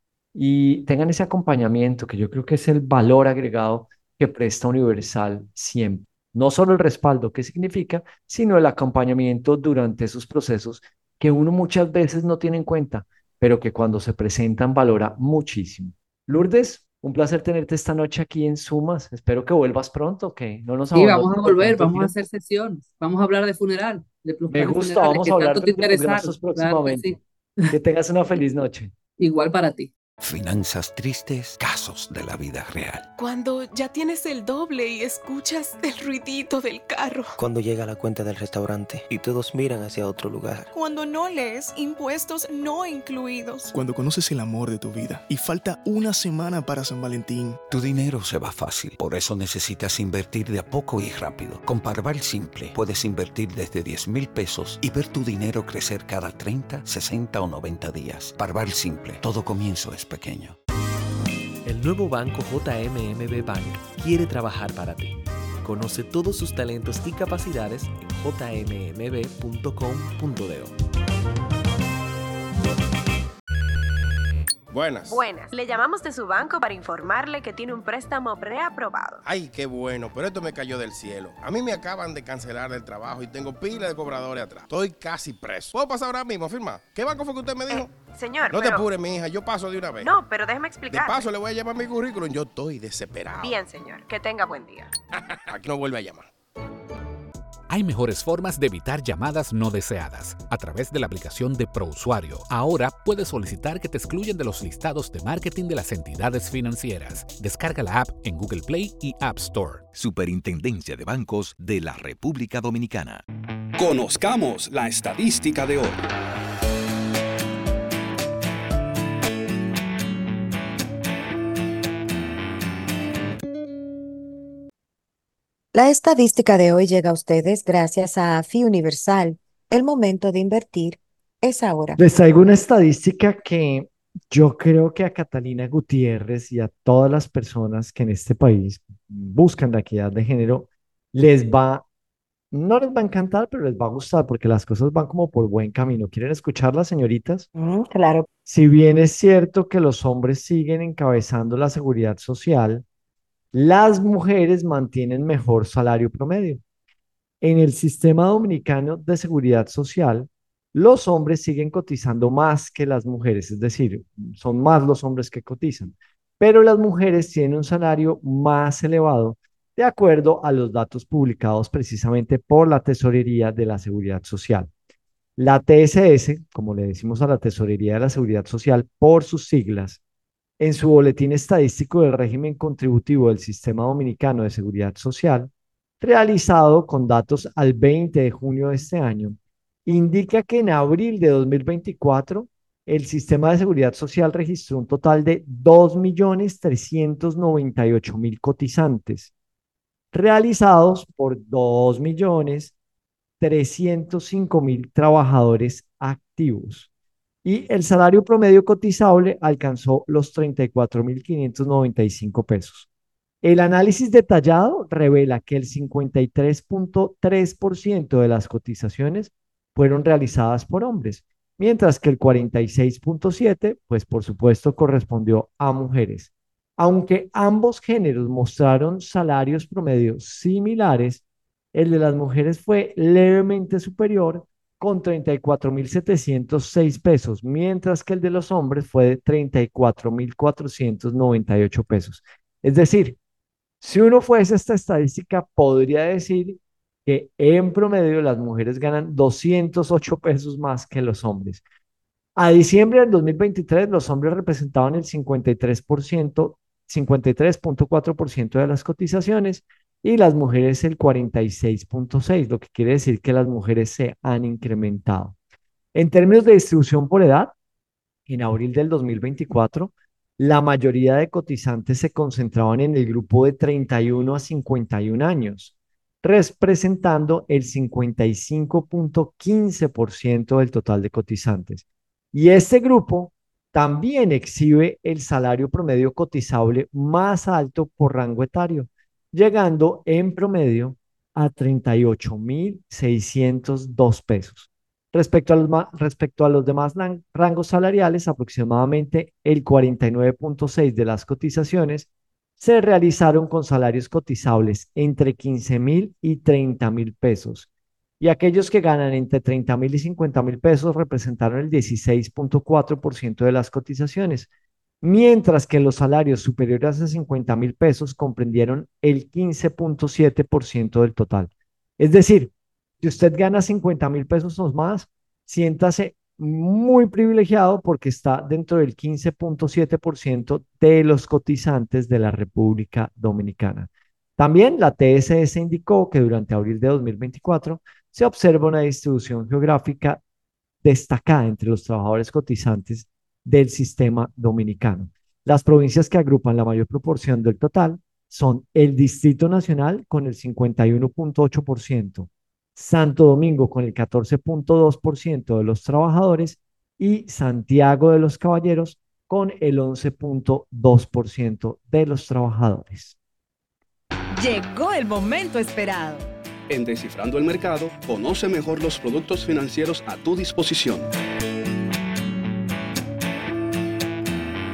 Y tengan ese acompañamiento, que yo creo que es el valor agregado que presta Universal siempre. No solo el respaldo que significa, sino el acompañamiento durante esos procesos que uno muchas veces no tiene en cuenta, pero que cuando se presentan valora muchísimo. Lourdes, un placer tenerte esta noche aquí en Sumas. Espero que vuelvas pronto, que no nos Sí, vamos abandones a por volver, tanto vamos a tiempo. hacer sesiones, vamos a hablar de funeral, de los Me planes gusta, funerales vamos que a hablar tanto te de, de interesaron. gastos Claro que próximamente. sí. Que tengas una feliz noche. Igual para ti. Finanzas tristes, casos de la vida real. Cuando ya tienes el doble y escuchas el ruidito del carro. Cuando llega la cuenta del restaurante y todos miran hacia otro lugar. Cuando no lees impuestos no incluidos. Cuando conoces el amor de tu vida y falta una semana para San Valentín. Tu dinero se va fácil, por eso necesitas invertir de a poco y rápido. Con Parval Simple puedes invertir desde diez mil pesos y ver tu dinero crecer cada treinta, sesenta o noventa días. Parval Simple, todo comienzo es pequeño. El nuevo banco J M M B Bank quiere trabajar para ti. Conoce todos sus talentos y capacidades en j m m b punto com punto d o. Buenas. Buenas. Le llamamos de su banco para informarle que tiene un préstamo preaprobado. Ay, qué bueno, pero esto me cayó del cielo. A mí me acaban de cancelar el trabajo y tengo pila de cobradores atrás. Estoy casi preso. ¿Puedo pasar ahora mismo a firmar? ¿Qué banco fue que usted me dijo? Eh, señor, No pero... te apures, mi hija, yo paso de una vez. No, pero déjeme explicar. De paso le voy a llamar mi currículum, yo estoy desesperado. Bien, señor, que tenga buen día. Aquí no vuelve a llamar. Hay mejores formas de evitar llamadas no deseadas. A través de la aplicación de ProUsuario, ahora puedes solicitar que te excluyan de los listados de marketing de las entidades financieras. Descarga la app en Google Play y App Store. Superintendencia de Bancos de la República Dominicana. Conozcamos la estadística de hoy. La estadística de hoy llega a ustedes gracias a F I Universal. El momento de invertir es ahora. Les traigo una estadística que yo creo que a Catalina Gutiérrez y a todas las personas que en este país buscan la equidad de género les va, no les va a encantar, pero les va a gustar porque las cosas van como por buen camino. ¿Quieren escucharlas, señoritas? Mm, claro. Si bien es cierto que los hombres siguen encabezando la seguridad social, las mujeres mantienen mejor salario promedio. En el sistema dominicano de seguridad social, los hombres siguen cotizando más que las mujeres, es decir, son más los hombres que cotizan, pero las mujeres tienen un salario más elevado de acuerdo a los datos publicados precisamente por la Tesorería de la Seguridad Social. La T S S, como le decimos a la Tesorería de la Seguridad Social por sus siglas, en su boletín estadístico del régimen contributivo del Sistema Dominicano de Seguridad Social, realizado con datos al veinte de junio de este año, indica que en abril de dos mil veinticuatro el Sistema de Seguridad Social registró un total de dos millones trescientos noventa y ocho mil cotizantes, realizados por dos millones trescientos cinco mil trabajadores activos. Y el salario promedio cotizable alcanzó los treinta y cuatro mil quinientos noventa y cinco pesos. El análisis detallado revela que el cincuenta y tres punto tres por ciento de las cotizaciones fueron realizadas por hombres, mientras que el cuarenta y seis punto siete por ciento, pues por supuesto, correspondió a mujeres. Aunque ambos géneros mostraron salarios promedios similares, el de las mujeres fue levemente superior, con treinta y cuatro mil setecientos seis pesos, mientras que el de los hombres fue de treinta y cuatro mil cuatrocientos noventa y ocho pesos. Es decir, si uno fuese a esta estadística, podría decir que en promedio las mujeres ganan doscientos ocho pesos más que los hombres. A diciembre del dos mil veintitrés, los hombres representaban el cincuenta y tres por ciento, cincuenta y tres punto cuatro por ciento de las cotizaciones, y las mujeres el cuarenta y seis punto seis por ciento, lo que quiere decir que las mujeres se han incrementado. En términos de distribución por edad, en abril del dos mil veinticuatro, la mayoría de cotizantes se concentraban en el grupo de treinta y uno a cincuenta y un años, representando el cincuenta y cinco punto quince por ciento del total de cotizantes. Y este grupo también exhibe el salario promedio cotizable más alto por rango etario, llegando en promedio a treinta y ocho mil seiscientos dos pesos. Respecto a los, respecto a los demás rangos salariales, aproximadamente el cuarenta y nueve punto seis por ciento de las cotizaciones se realizaron con salarios cotizables entre quince mil y treinta mil pesos, y aquellos que ganan entre treinta mil y cincuenta mil pesos representaron el dieciséis punto cuatro por ciento de las cotizaciones, mientras que los salarios superiores a cincuenta mil pesos comprendieron el quince punto siete por ciento del total. Es decir, si usted gana cincuenta mil pesos o más, siéntase muy privilegiado porque está dentro del quince punto siete por ciento de los cotizantes de la República Dominicana. También la T S S indicó que durante abril de dos mil veinticuatro se observa una distribución geográfica destacada entre los trabajadores cotizantes del sistema dominicano. Las provincias que agrupan la mayor proporción del total son el Distrito Nacional con el cincuenta y uno punto ocho por ciento, Santo Domingo con el catorce punto dos por ciento de los trabajadores y Santiago de los Caballeros con el once punto dos por ciento de los trabajadores. Llegó el momento esperado. En Descifrando el Mercado, conoce mejor los productos financieros a tu disposición.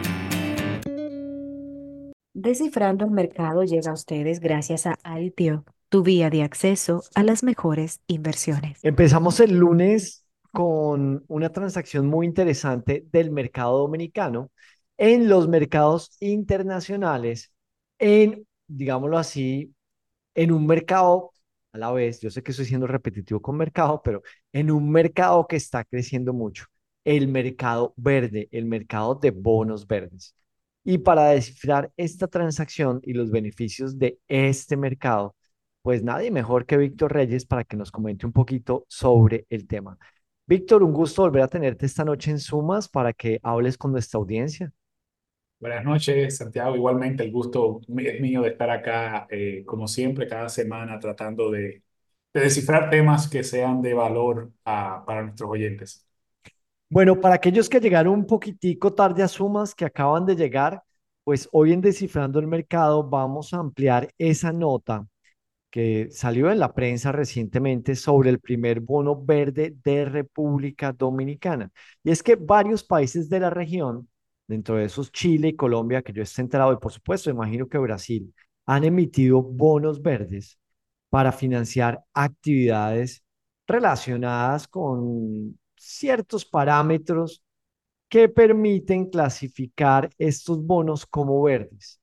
Descifrando el mercado llega a ustedes gracias a Altio, tu vía de acceso a las mejores inversiones. Empezamos el lunes con una transacción muy interesante del mercado dominicano en los mercados internacionales, en, digámoslo así, en un mercado a la vez, yo sé que estoy siendo repetitivo con mercado, pero en un mercado que está creciendo mucho, el mercado verde, el mercado de bonos verdes. Y para descifrar esta transacción y los beneficios de este mercado, pues nadie mejor que Víctor Reyes para que nos comente un poquito sobre el tema. Víctor, un gusto volver a tenerte esta noche en Sumas para que hables con nuestra audiencia. Buenas noches, Santiago. Igualmente, el gusto mi- es mío de estar acá, eh, como siempre, cada semana tratando de, de descifrar temas que sean de valor a- para nuestros oyentes. Bueno, para aquellos que llegaron un poquitico tarde a Sumas, que acaban de llegar, pues hoy en Descifrando el Mercado vamos a ampliar esa nota que salió en la prensa recientemente sobre el primer bono verde de República Dominicana. Y es que varios países de la región, dentro de esos Chile y Colombia, que yo esté enterado, y por supuesto, imagino que Brasil, han emitido bonos verdes para financiar actividades relacionadas con ciertos parámetros que permiten clasificar estos bonos como verdes.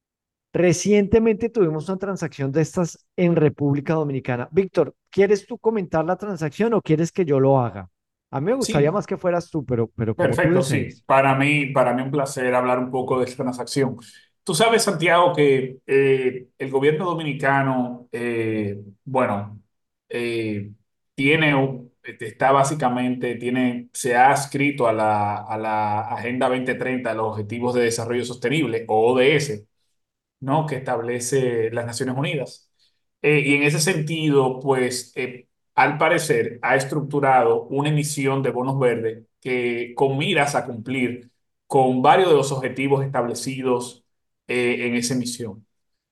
Recientemente tuvimos una transacción de estas en República Dominicana. Víctor, ¿quieres tú comentar la transacción o quieres que yo lo haga? A mí me gustaría Sí, más que fueras tú, pero, pero como tú perfecto, sí. desees. Para mí, para mí un placer hablar un poco de esta transacción. Tú sabes, Santiago, que eh, el gobierno dominicano, eh, bueno, eh, tiene, un- está básicamente, tiene, se ha adscrito a la, a la Agenda dos mil treinta, los Objetivos de Desarrollo Sostenible, o O D S, ¿no? Que establece las Naciones Unidas. Eh, y en ese sentido, pues, eh, al parecer, ha estructurado una emisión de bonos verdes que con miras a cumplir con varios de los objetivos establecidos eh, en esa emisión.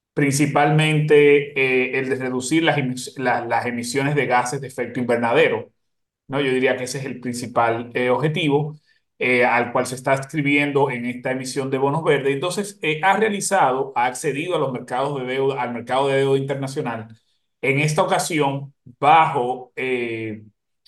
Principalmente eh, el de reducir las, emis- la- las emisiones de gases de efecto invernadero, ¿no? Yo diría que ese es el principal eh, objetivo eh, al cual se está escribiendo en esta emisión de bonos verdes. Entonces, eh, ha realizado, ha accedido a los mercados de deuda, al mercado de deuda internacional, en esta ocasión bajo, eh,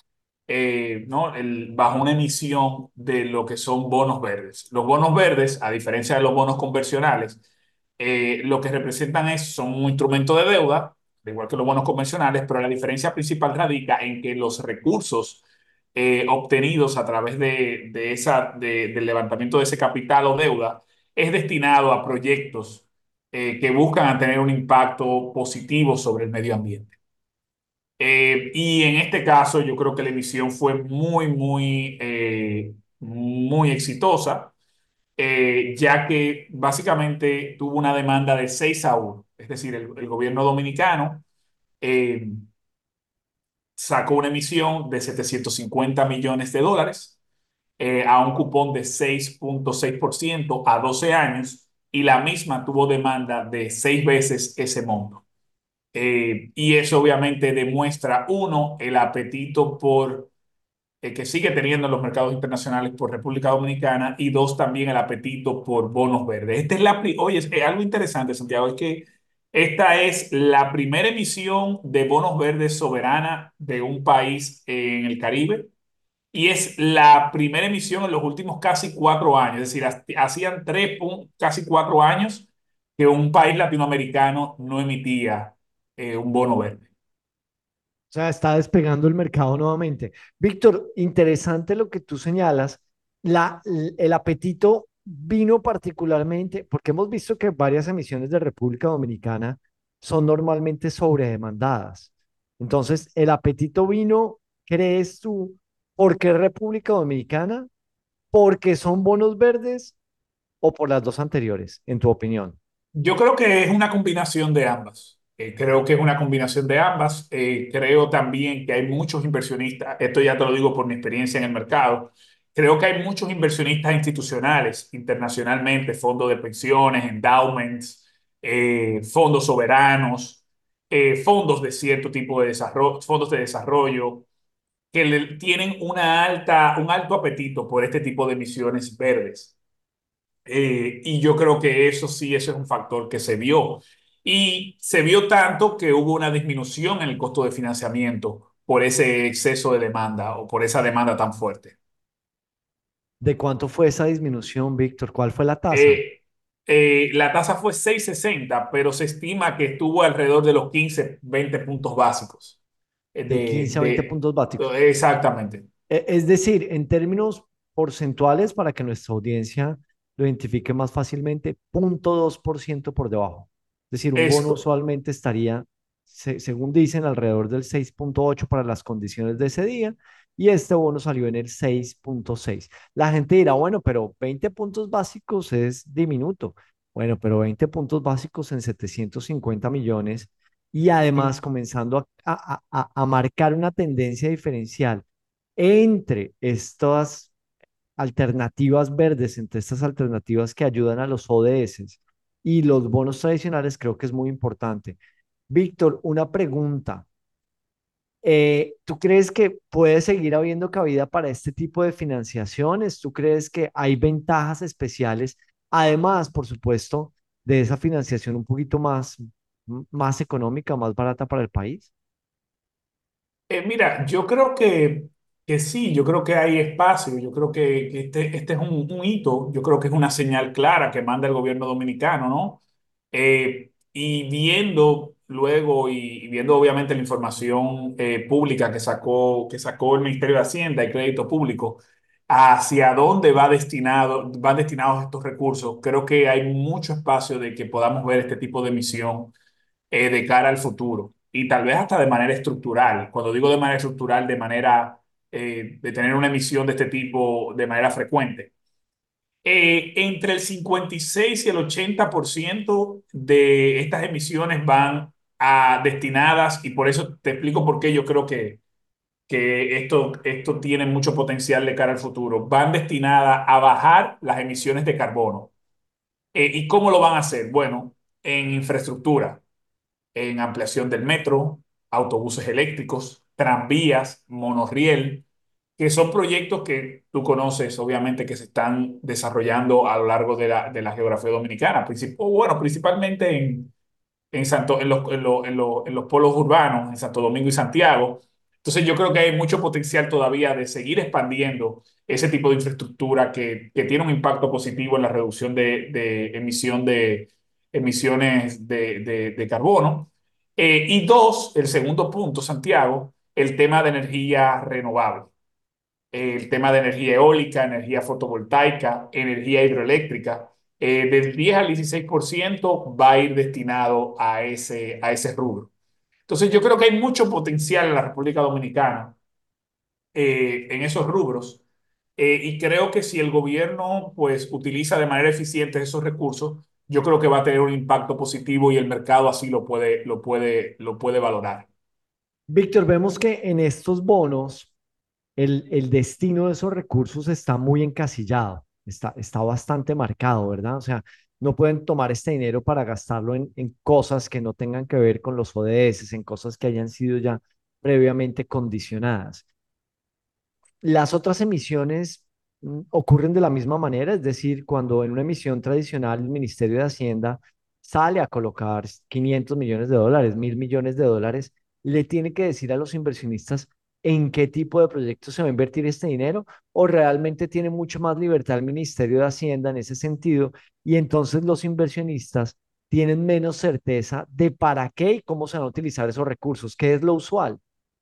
eh, ¿no? El- bajo una emisión de lo que son bonos verdes. Los bonos verdes, a diferencia de los bonos convencionales, eh, lo que representan es, son un instrumento de deuda, al igual que los bonos convencionales, pero la diferencia principal radica en que los recursos eh, obtenidos a través de, de esa, de- del levantamiento de ese capital o deuda es destinado a proyectos eh, que buscan tener un impacto positivo sobre el medio ambiente. Eh, y en este caso yo creo que la emisión fue muy, muy, eh, muy exitosa, eh, ya que básicamente tuvo una demanda de seis a uno. Es decir, el, el gobierno dominicano eh, sacó una emisión de setecientos cincuenta millones de dólares eh, a un cupón de seis punto seis por ciento a doce años, y la misma tuvo demanda de seis veces ese monto. Eh, y eso obviamente demuestra, uno, el apetito por eh, que sigue teniendo en los mercados internacionales por República Dominicana, y dos, también el apetito por bonos verdes. Esta es la, pri- oye, es, eh, algo interesante, Santiago, es que esta es la primera emisión de bonos verdes soberana de un país en el Caribe, y es la primera emisión en los últimos casi cuatro años. Es decir, ha- hacían tres, pun- casi cuatro años que un país latinoamericano no emitía eh, un bono verde. O sea, está despegando el mercado nuevamente. Víctor, interesante lo que tú señalas. La, el apetito vino particularmente, porque hemos visto que varias emisiones de República Dominicana son normalmente sobredemandadas. Entonces, el apetito vino, ¿crees tú, por qué República Dominicana? ¿Porque son bonos verdes o por las dos anteriores, en tu opinión? Yo creo que es una combinación de ambas. Eh, creo que es una combinación de ambas. Eh, creo también que hay muchos inversionistas, esto ya te lo digo por mi experiencia en el mercado, creo que hay muchos inversionistas institucionales internacionalmente, fondos de pensiones, endowments, eh, fondos soberanos, eh, fondos de cierto tipo de desarrollo, fondos de desarrollo, que le- tienen una alta, un alto apetito por este tipo de emisiones verdes. Eh, y yo creo que eso sí, ese es un factor que se vio. Y se vio tanto que hubo una disminución en el costo de financiamiento por ese exceso de demanda o por esa demanda tan fuerte. ¿De cuánto fue esa disminución, Víctor? ¿Cuál fue la tasa? Eh, eh, la tasa fue seis punto sesenta, pero se estima que estuvo alrededor de los quince veinte puntos básicos. Eh, De De, quince a veinte de, puntos básicos. exactamente. E- Es decir, en términos porcentuales, para que nuestra audiencia lo identifique más fácilmente, cero punto dos por ciento por debajo. Es decir, un Es, bono usualmente estaría, se- según dicen, alrededor del seis punto ocho para las condiciones de ese día, y este bono salió en el seis punto seis. La gente dirá, bueno, pero veinte puntos básicos es diminuto. Bueno, pero veinte puntos básicos en setecientos cincuenta millones y además comenzando a, a a- a marcar una tendencia diferencial entre estas alternativas verdes, entre estas alternativas que ayudan a los O D S y los bonos tradicionales, creo que es muy importante. Víctor, una pregunta. Eh, ¿tú crees que puede seguir habiendo cabida para este tipo de financiaciones? ¿Tú crees que hay ventajas especiales? Además, por supuesto, de esa financiación un poquito más, más económica, más barata para el país. Eh, mira, yo creo que, que sí, yo creo que hay espacio, yo creo que, que este, este es un, un hito, yo creo que es una señal clara que manda el gobierno dominicano, ¿no? Eh, y viendo luego y, y viendo obviamente la información eh, pública que sacó, que sacó el Ministerio de Hacienda y Crédito Público, hacia dónde va destinado, van destinados estos recursos, creo que hay mucho espacio de que podamos ver este tipo de emisión eh, de cara al futuro y tal vez hasta de manera estructural. Cuando digo de manera estructural, de manera eh, de tener una emisión de este tipo de manera frecuente. Eh, entre el cincuenta y seis y el ochenta por ciento de estas emisiones van a destinadas, y por eso te explico por qué yo creo que, que esto, esto tiene mucho potencial de cara al futuro, van destinadas a bajar las emisiones de carbono. Eh, ¿y cómo lo van a hacer? Bueno, en infraestructura, en ampliación del metro, autobuses eléctricos, tranvías, monorriel, que son proyectos que tú conoces, obviamente, que se están desarrollando a lo largo de la, de la geografía dominicana, princip- o bueno, principalmente en, en, Santo, en, los, en, los, en, los, en los polos urbanos, en Santo Domingo y Santiago. Entonces yo creo que hay mucho potencial todavía de seguir expandiendo ese tipo de infraestructura que, que tiene un impacto positivo en la reducción de, de emisión de emisiones de, de, de carbono. Eh, y dos, el segundo punto, Santiago, el tema de energía renovable, el tema de energía eólica, energía fotovoltaica, energía hidroeléctrica. Eh, del diez al dieciséis por ciento va a ir destinado a ese, a ese rubro. Entonces yo creo que hay mucho potencial en la República Dominicana eh, en esos rubros. Eh, y creo que si el gobierno pues utiliza de manera eficiente esos recursos, yo creo que va a tener un impacto positivo y el mercado así lo puede, lo puede, lo puede valorar. Víctor, vemos que en estos bonos el, el destino de esos recursos está muy encasillado, está, está bastante marcado, ¿verdad? O sea, no pueden tomar este dinero para gastarlo en, en cosas que no tengan que ver con los O D S, en cosas que hayan sido ya previamente condicionadas. Las otras emisiones mm, ocurren de la misma manera, es decir, cuando en una emisión tradicional el Ministerio de Hacienda sale a colocar quinientos millones de dólares, mil millones de dólares, le tiene que decir a los inversionistas en qué tipo de proyectos se va a invertir este dinero o realmente tiene mucho más libertad el Ministerio de Hacienda en ese sentido y entonces los inversionistas tienen menos certeza de para qué y cómo se van a utilizar esos recursos, que es lo usual.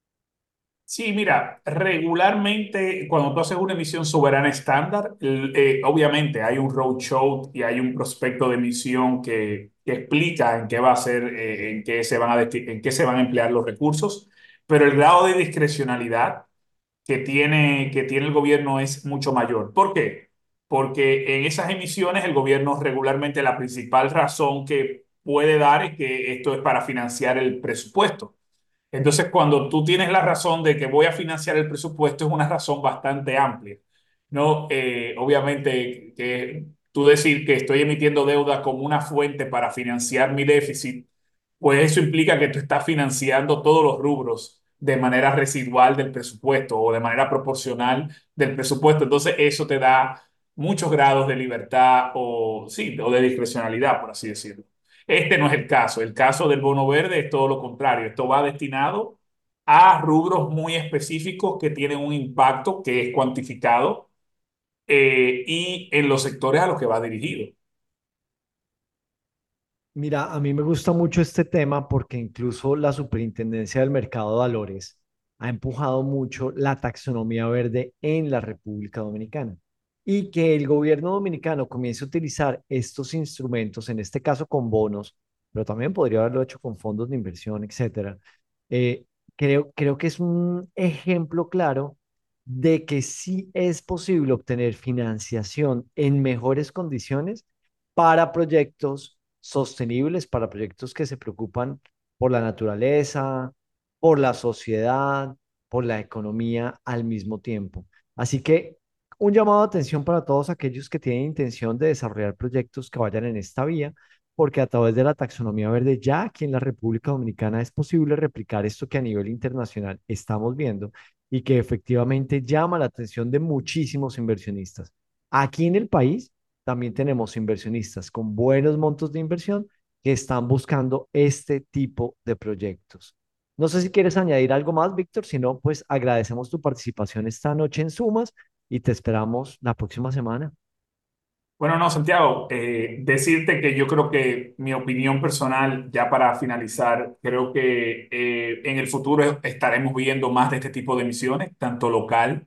Sí, mira, regularmente cuando tú haces una emisión soberana estándar, el- eh, obviamente hay un roadshow y hay un prospecto de emisión que, que explica en qué va a ser, eh, en qué se van a, desti- en qué se van a emplear los recursos, pero el grado de discrecionalidad que tiene, que tiene el gobierno es mucho mayor. ¿Por qué? Porque en esas emisiones el gobierno regularmente la principal razón que puede dar es que esto es para financiar el presupuesto. Entonces, cuando tú tienes la razón de que voy a financiar el presupuesto, es una razón bastante amplia. No, Eh, obviamente, que tú decir que estoy emitiendo deuda como una fuente para financiar mi déficit, pues eso implica que tú estás financiando todos los rubros de manera residual del presupuesto o de manera proporcional del presupuesto. Entonces, eso te da muchos grados de libertad o, sí, o de discrecionalidad, por así decirlo. Este no es el caso. El caso del bono verde es todo lo contrario. Esto va destinado a rubros muy específicos que tienen un impacto que es cuantificado eh, y en los sectores a los que va dirigido. Mira, a mí me gusta mucho este tema porque incluso la Superintendencia del Mercado de Valores ha empujado mucho la taxonomía verde en la República Dominicana y que el gobierno dominicano comience a utilizar estos instrumentos, en este caso con bonos, pero también podría haberlo hecho con fondos de inversión, etcétera. Eh, creo, creo que es un ejemplo claro de que sí es posible obtener financiación en mejores condiciones para proyectos sostenibles, para proyectos que se preocupan por la naturaleza, por la sociedad, por la economía al mismo tiempo. Así que un llamado de atención para todos aquellos que tienen intención de desarrollar proyectos que vayan en esta vía, porque a través de la taxonomía verde ya aquí en la República Dominicana es posible replicar esto que a nivel internacional estamos viendo y que efectivamente llama la atención de muchísimos inversionistas. Aquí en el país también tenemos inversionistas con buenos montos de inversión que están buscando este tipo de proyectos. No sé si quieres añadir algo más, Víctor, si no, pues agradecemos tu participación esta noche en Sumas y te esperamos la próxima semana. Bueno, no, Santiago, eh, decirte que yo creo que mi opinión personal, ya para finalizar, creo que eh, en el futuro estaremos viendo más de este tipo de emisiones, tanto local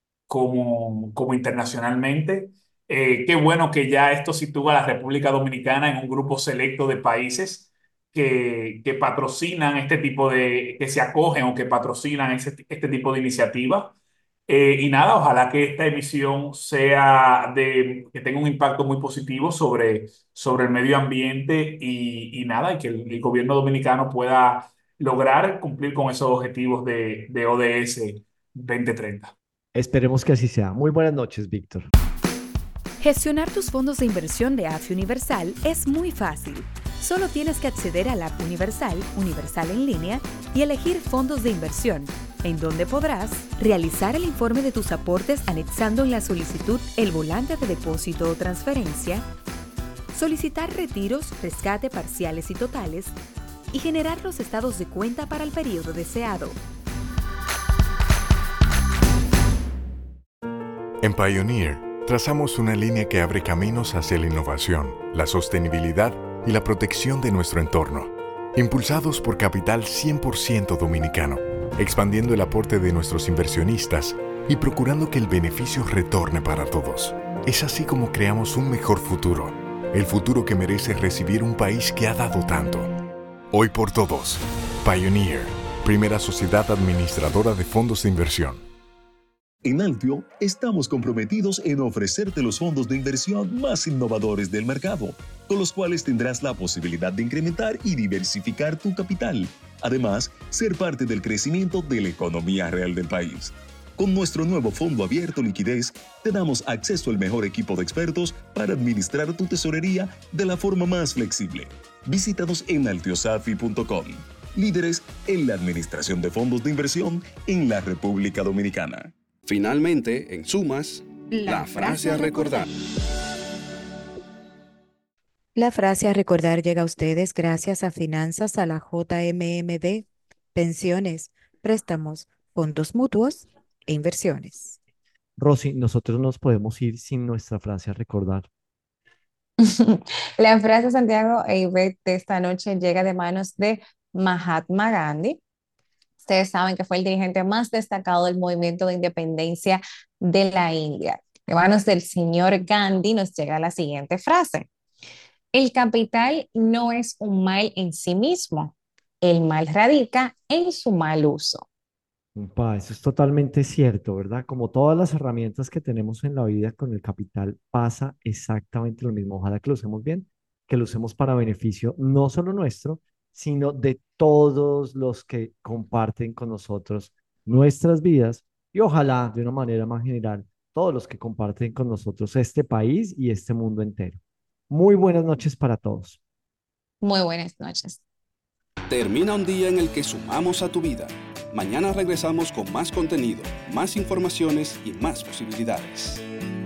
como, como internacionalmente. Eh, qué bueno que ya esto sitúa a la República Dominicana en un grupo selecto de países que, que patrocinan este tipo de, que se acogen o que patrocinan ese- este tipo de iniciativas. Eh, y nada, ojalá que esta emisión sea de, que tenga un impacto muy positivo sobre, sobre el medio ambiente y, y nada, y que el, el gobierno dominicano pueda lograr cumplir con esos objetivos de, de O D S veinte treinta. Esperemos que así sea. Muy buenas noches, Víctor. Gestionar tus fondos de inversión de A F I Universal es muy fácil. Solo tienes que acceder a la App Universal, Universal en línea, y elegir fondos de inversión, en donde podrás realizar el informe de tus aportes anexando en la solicitud el volante de depósito o transferencia, solicitar retiros, rescate parciales y totales, y generar los estados de cuenta para el periodo deseado. En Pioneer, trazamos una línea que abre caminos hacia la innovación, la sostenibilidad y la protección de nuestro entorno, impulsados por capital cien por ciento dominicano, expandiendo el aporte de nuestros inversionistas y procurando que el beneficio retorne para todos. Es así como creamos un mejor futuro, el futuro que merece recibir un país que ha dado tanto. Hoy por todos, Pioneer, primera sociedad administradora de fondos de inversión. En Altio, estamos comprometidos en ofrecerte los fondos de inversión más innovadores del mercado, con los cuales tendrás la posibilidad de incrementar y diversificar tu capital. Además, ser parte del crecimiento de la economía real del país. Con nuestro nuevo fondo abierto Liquidez, te damos acceso al mejor equipo de expertos para administrar tu tesorería de la forma más flexible. Visítanos en altiosafi punto com, líderes en la administración de fondos de inversión en la República Dominicana. Finalmente, en Sumas, la, la frase a recordar. La frase a recordar llega a ustedes gracias a Finanzas a la J M M B, pensiones, préstamos, fondos mutuos e inversiones. Rosy, nosotros nos podemos ir sin nuestra frase a recordar. La frase Santiago e Ivette de esta noche llega de manos de Mahatma Gandhi. Ustedes saben que fue el dirigente más destacado del movimiento de independencia de la India. De manos del señor Gandhi nos llega la siguiente frase. El capital no es un mal en sí mismo. El mal radica en su mal uso. Pa, eso es totalmente cierto, ¿verdad? Como todas las herramientas que tenemos en la vida con el capital, pasa exactamente lo mismo. Ojalá que lo usemos bien, que lo usemos para beneficio no solo nuestro, sino de todos los que comparten con nosotros nuestras vidas y ojalá de una manera más general, todos los que comparten con nosotros este país y este mundo entero. Muy buenas noches para todos. Muy buenas noches. Termina un día en el que sumamos a tu vida. Mañana regresamos con más contenido, más informaciones y más posibilidades.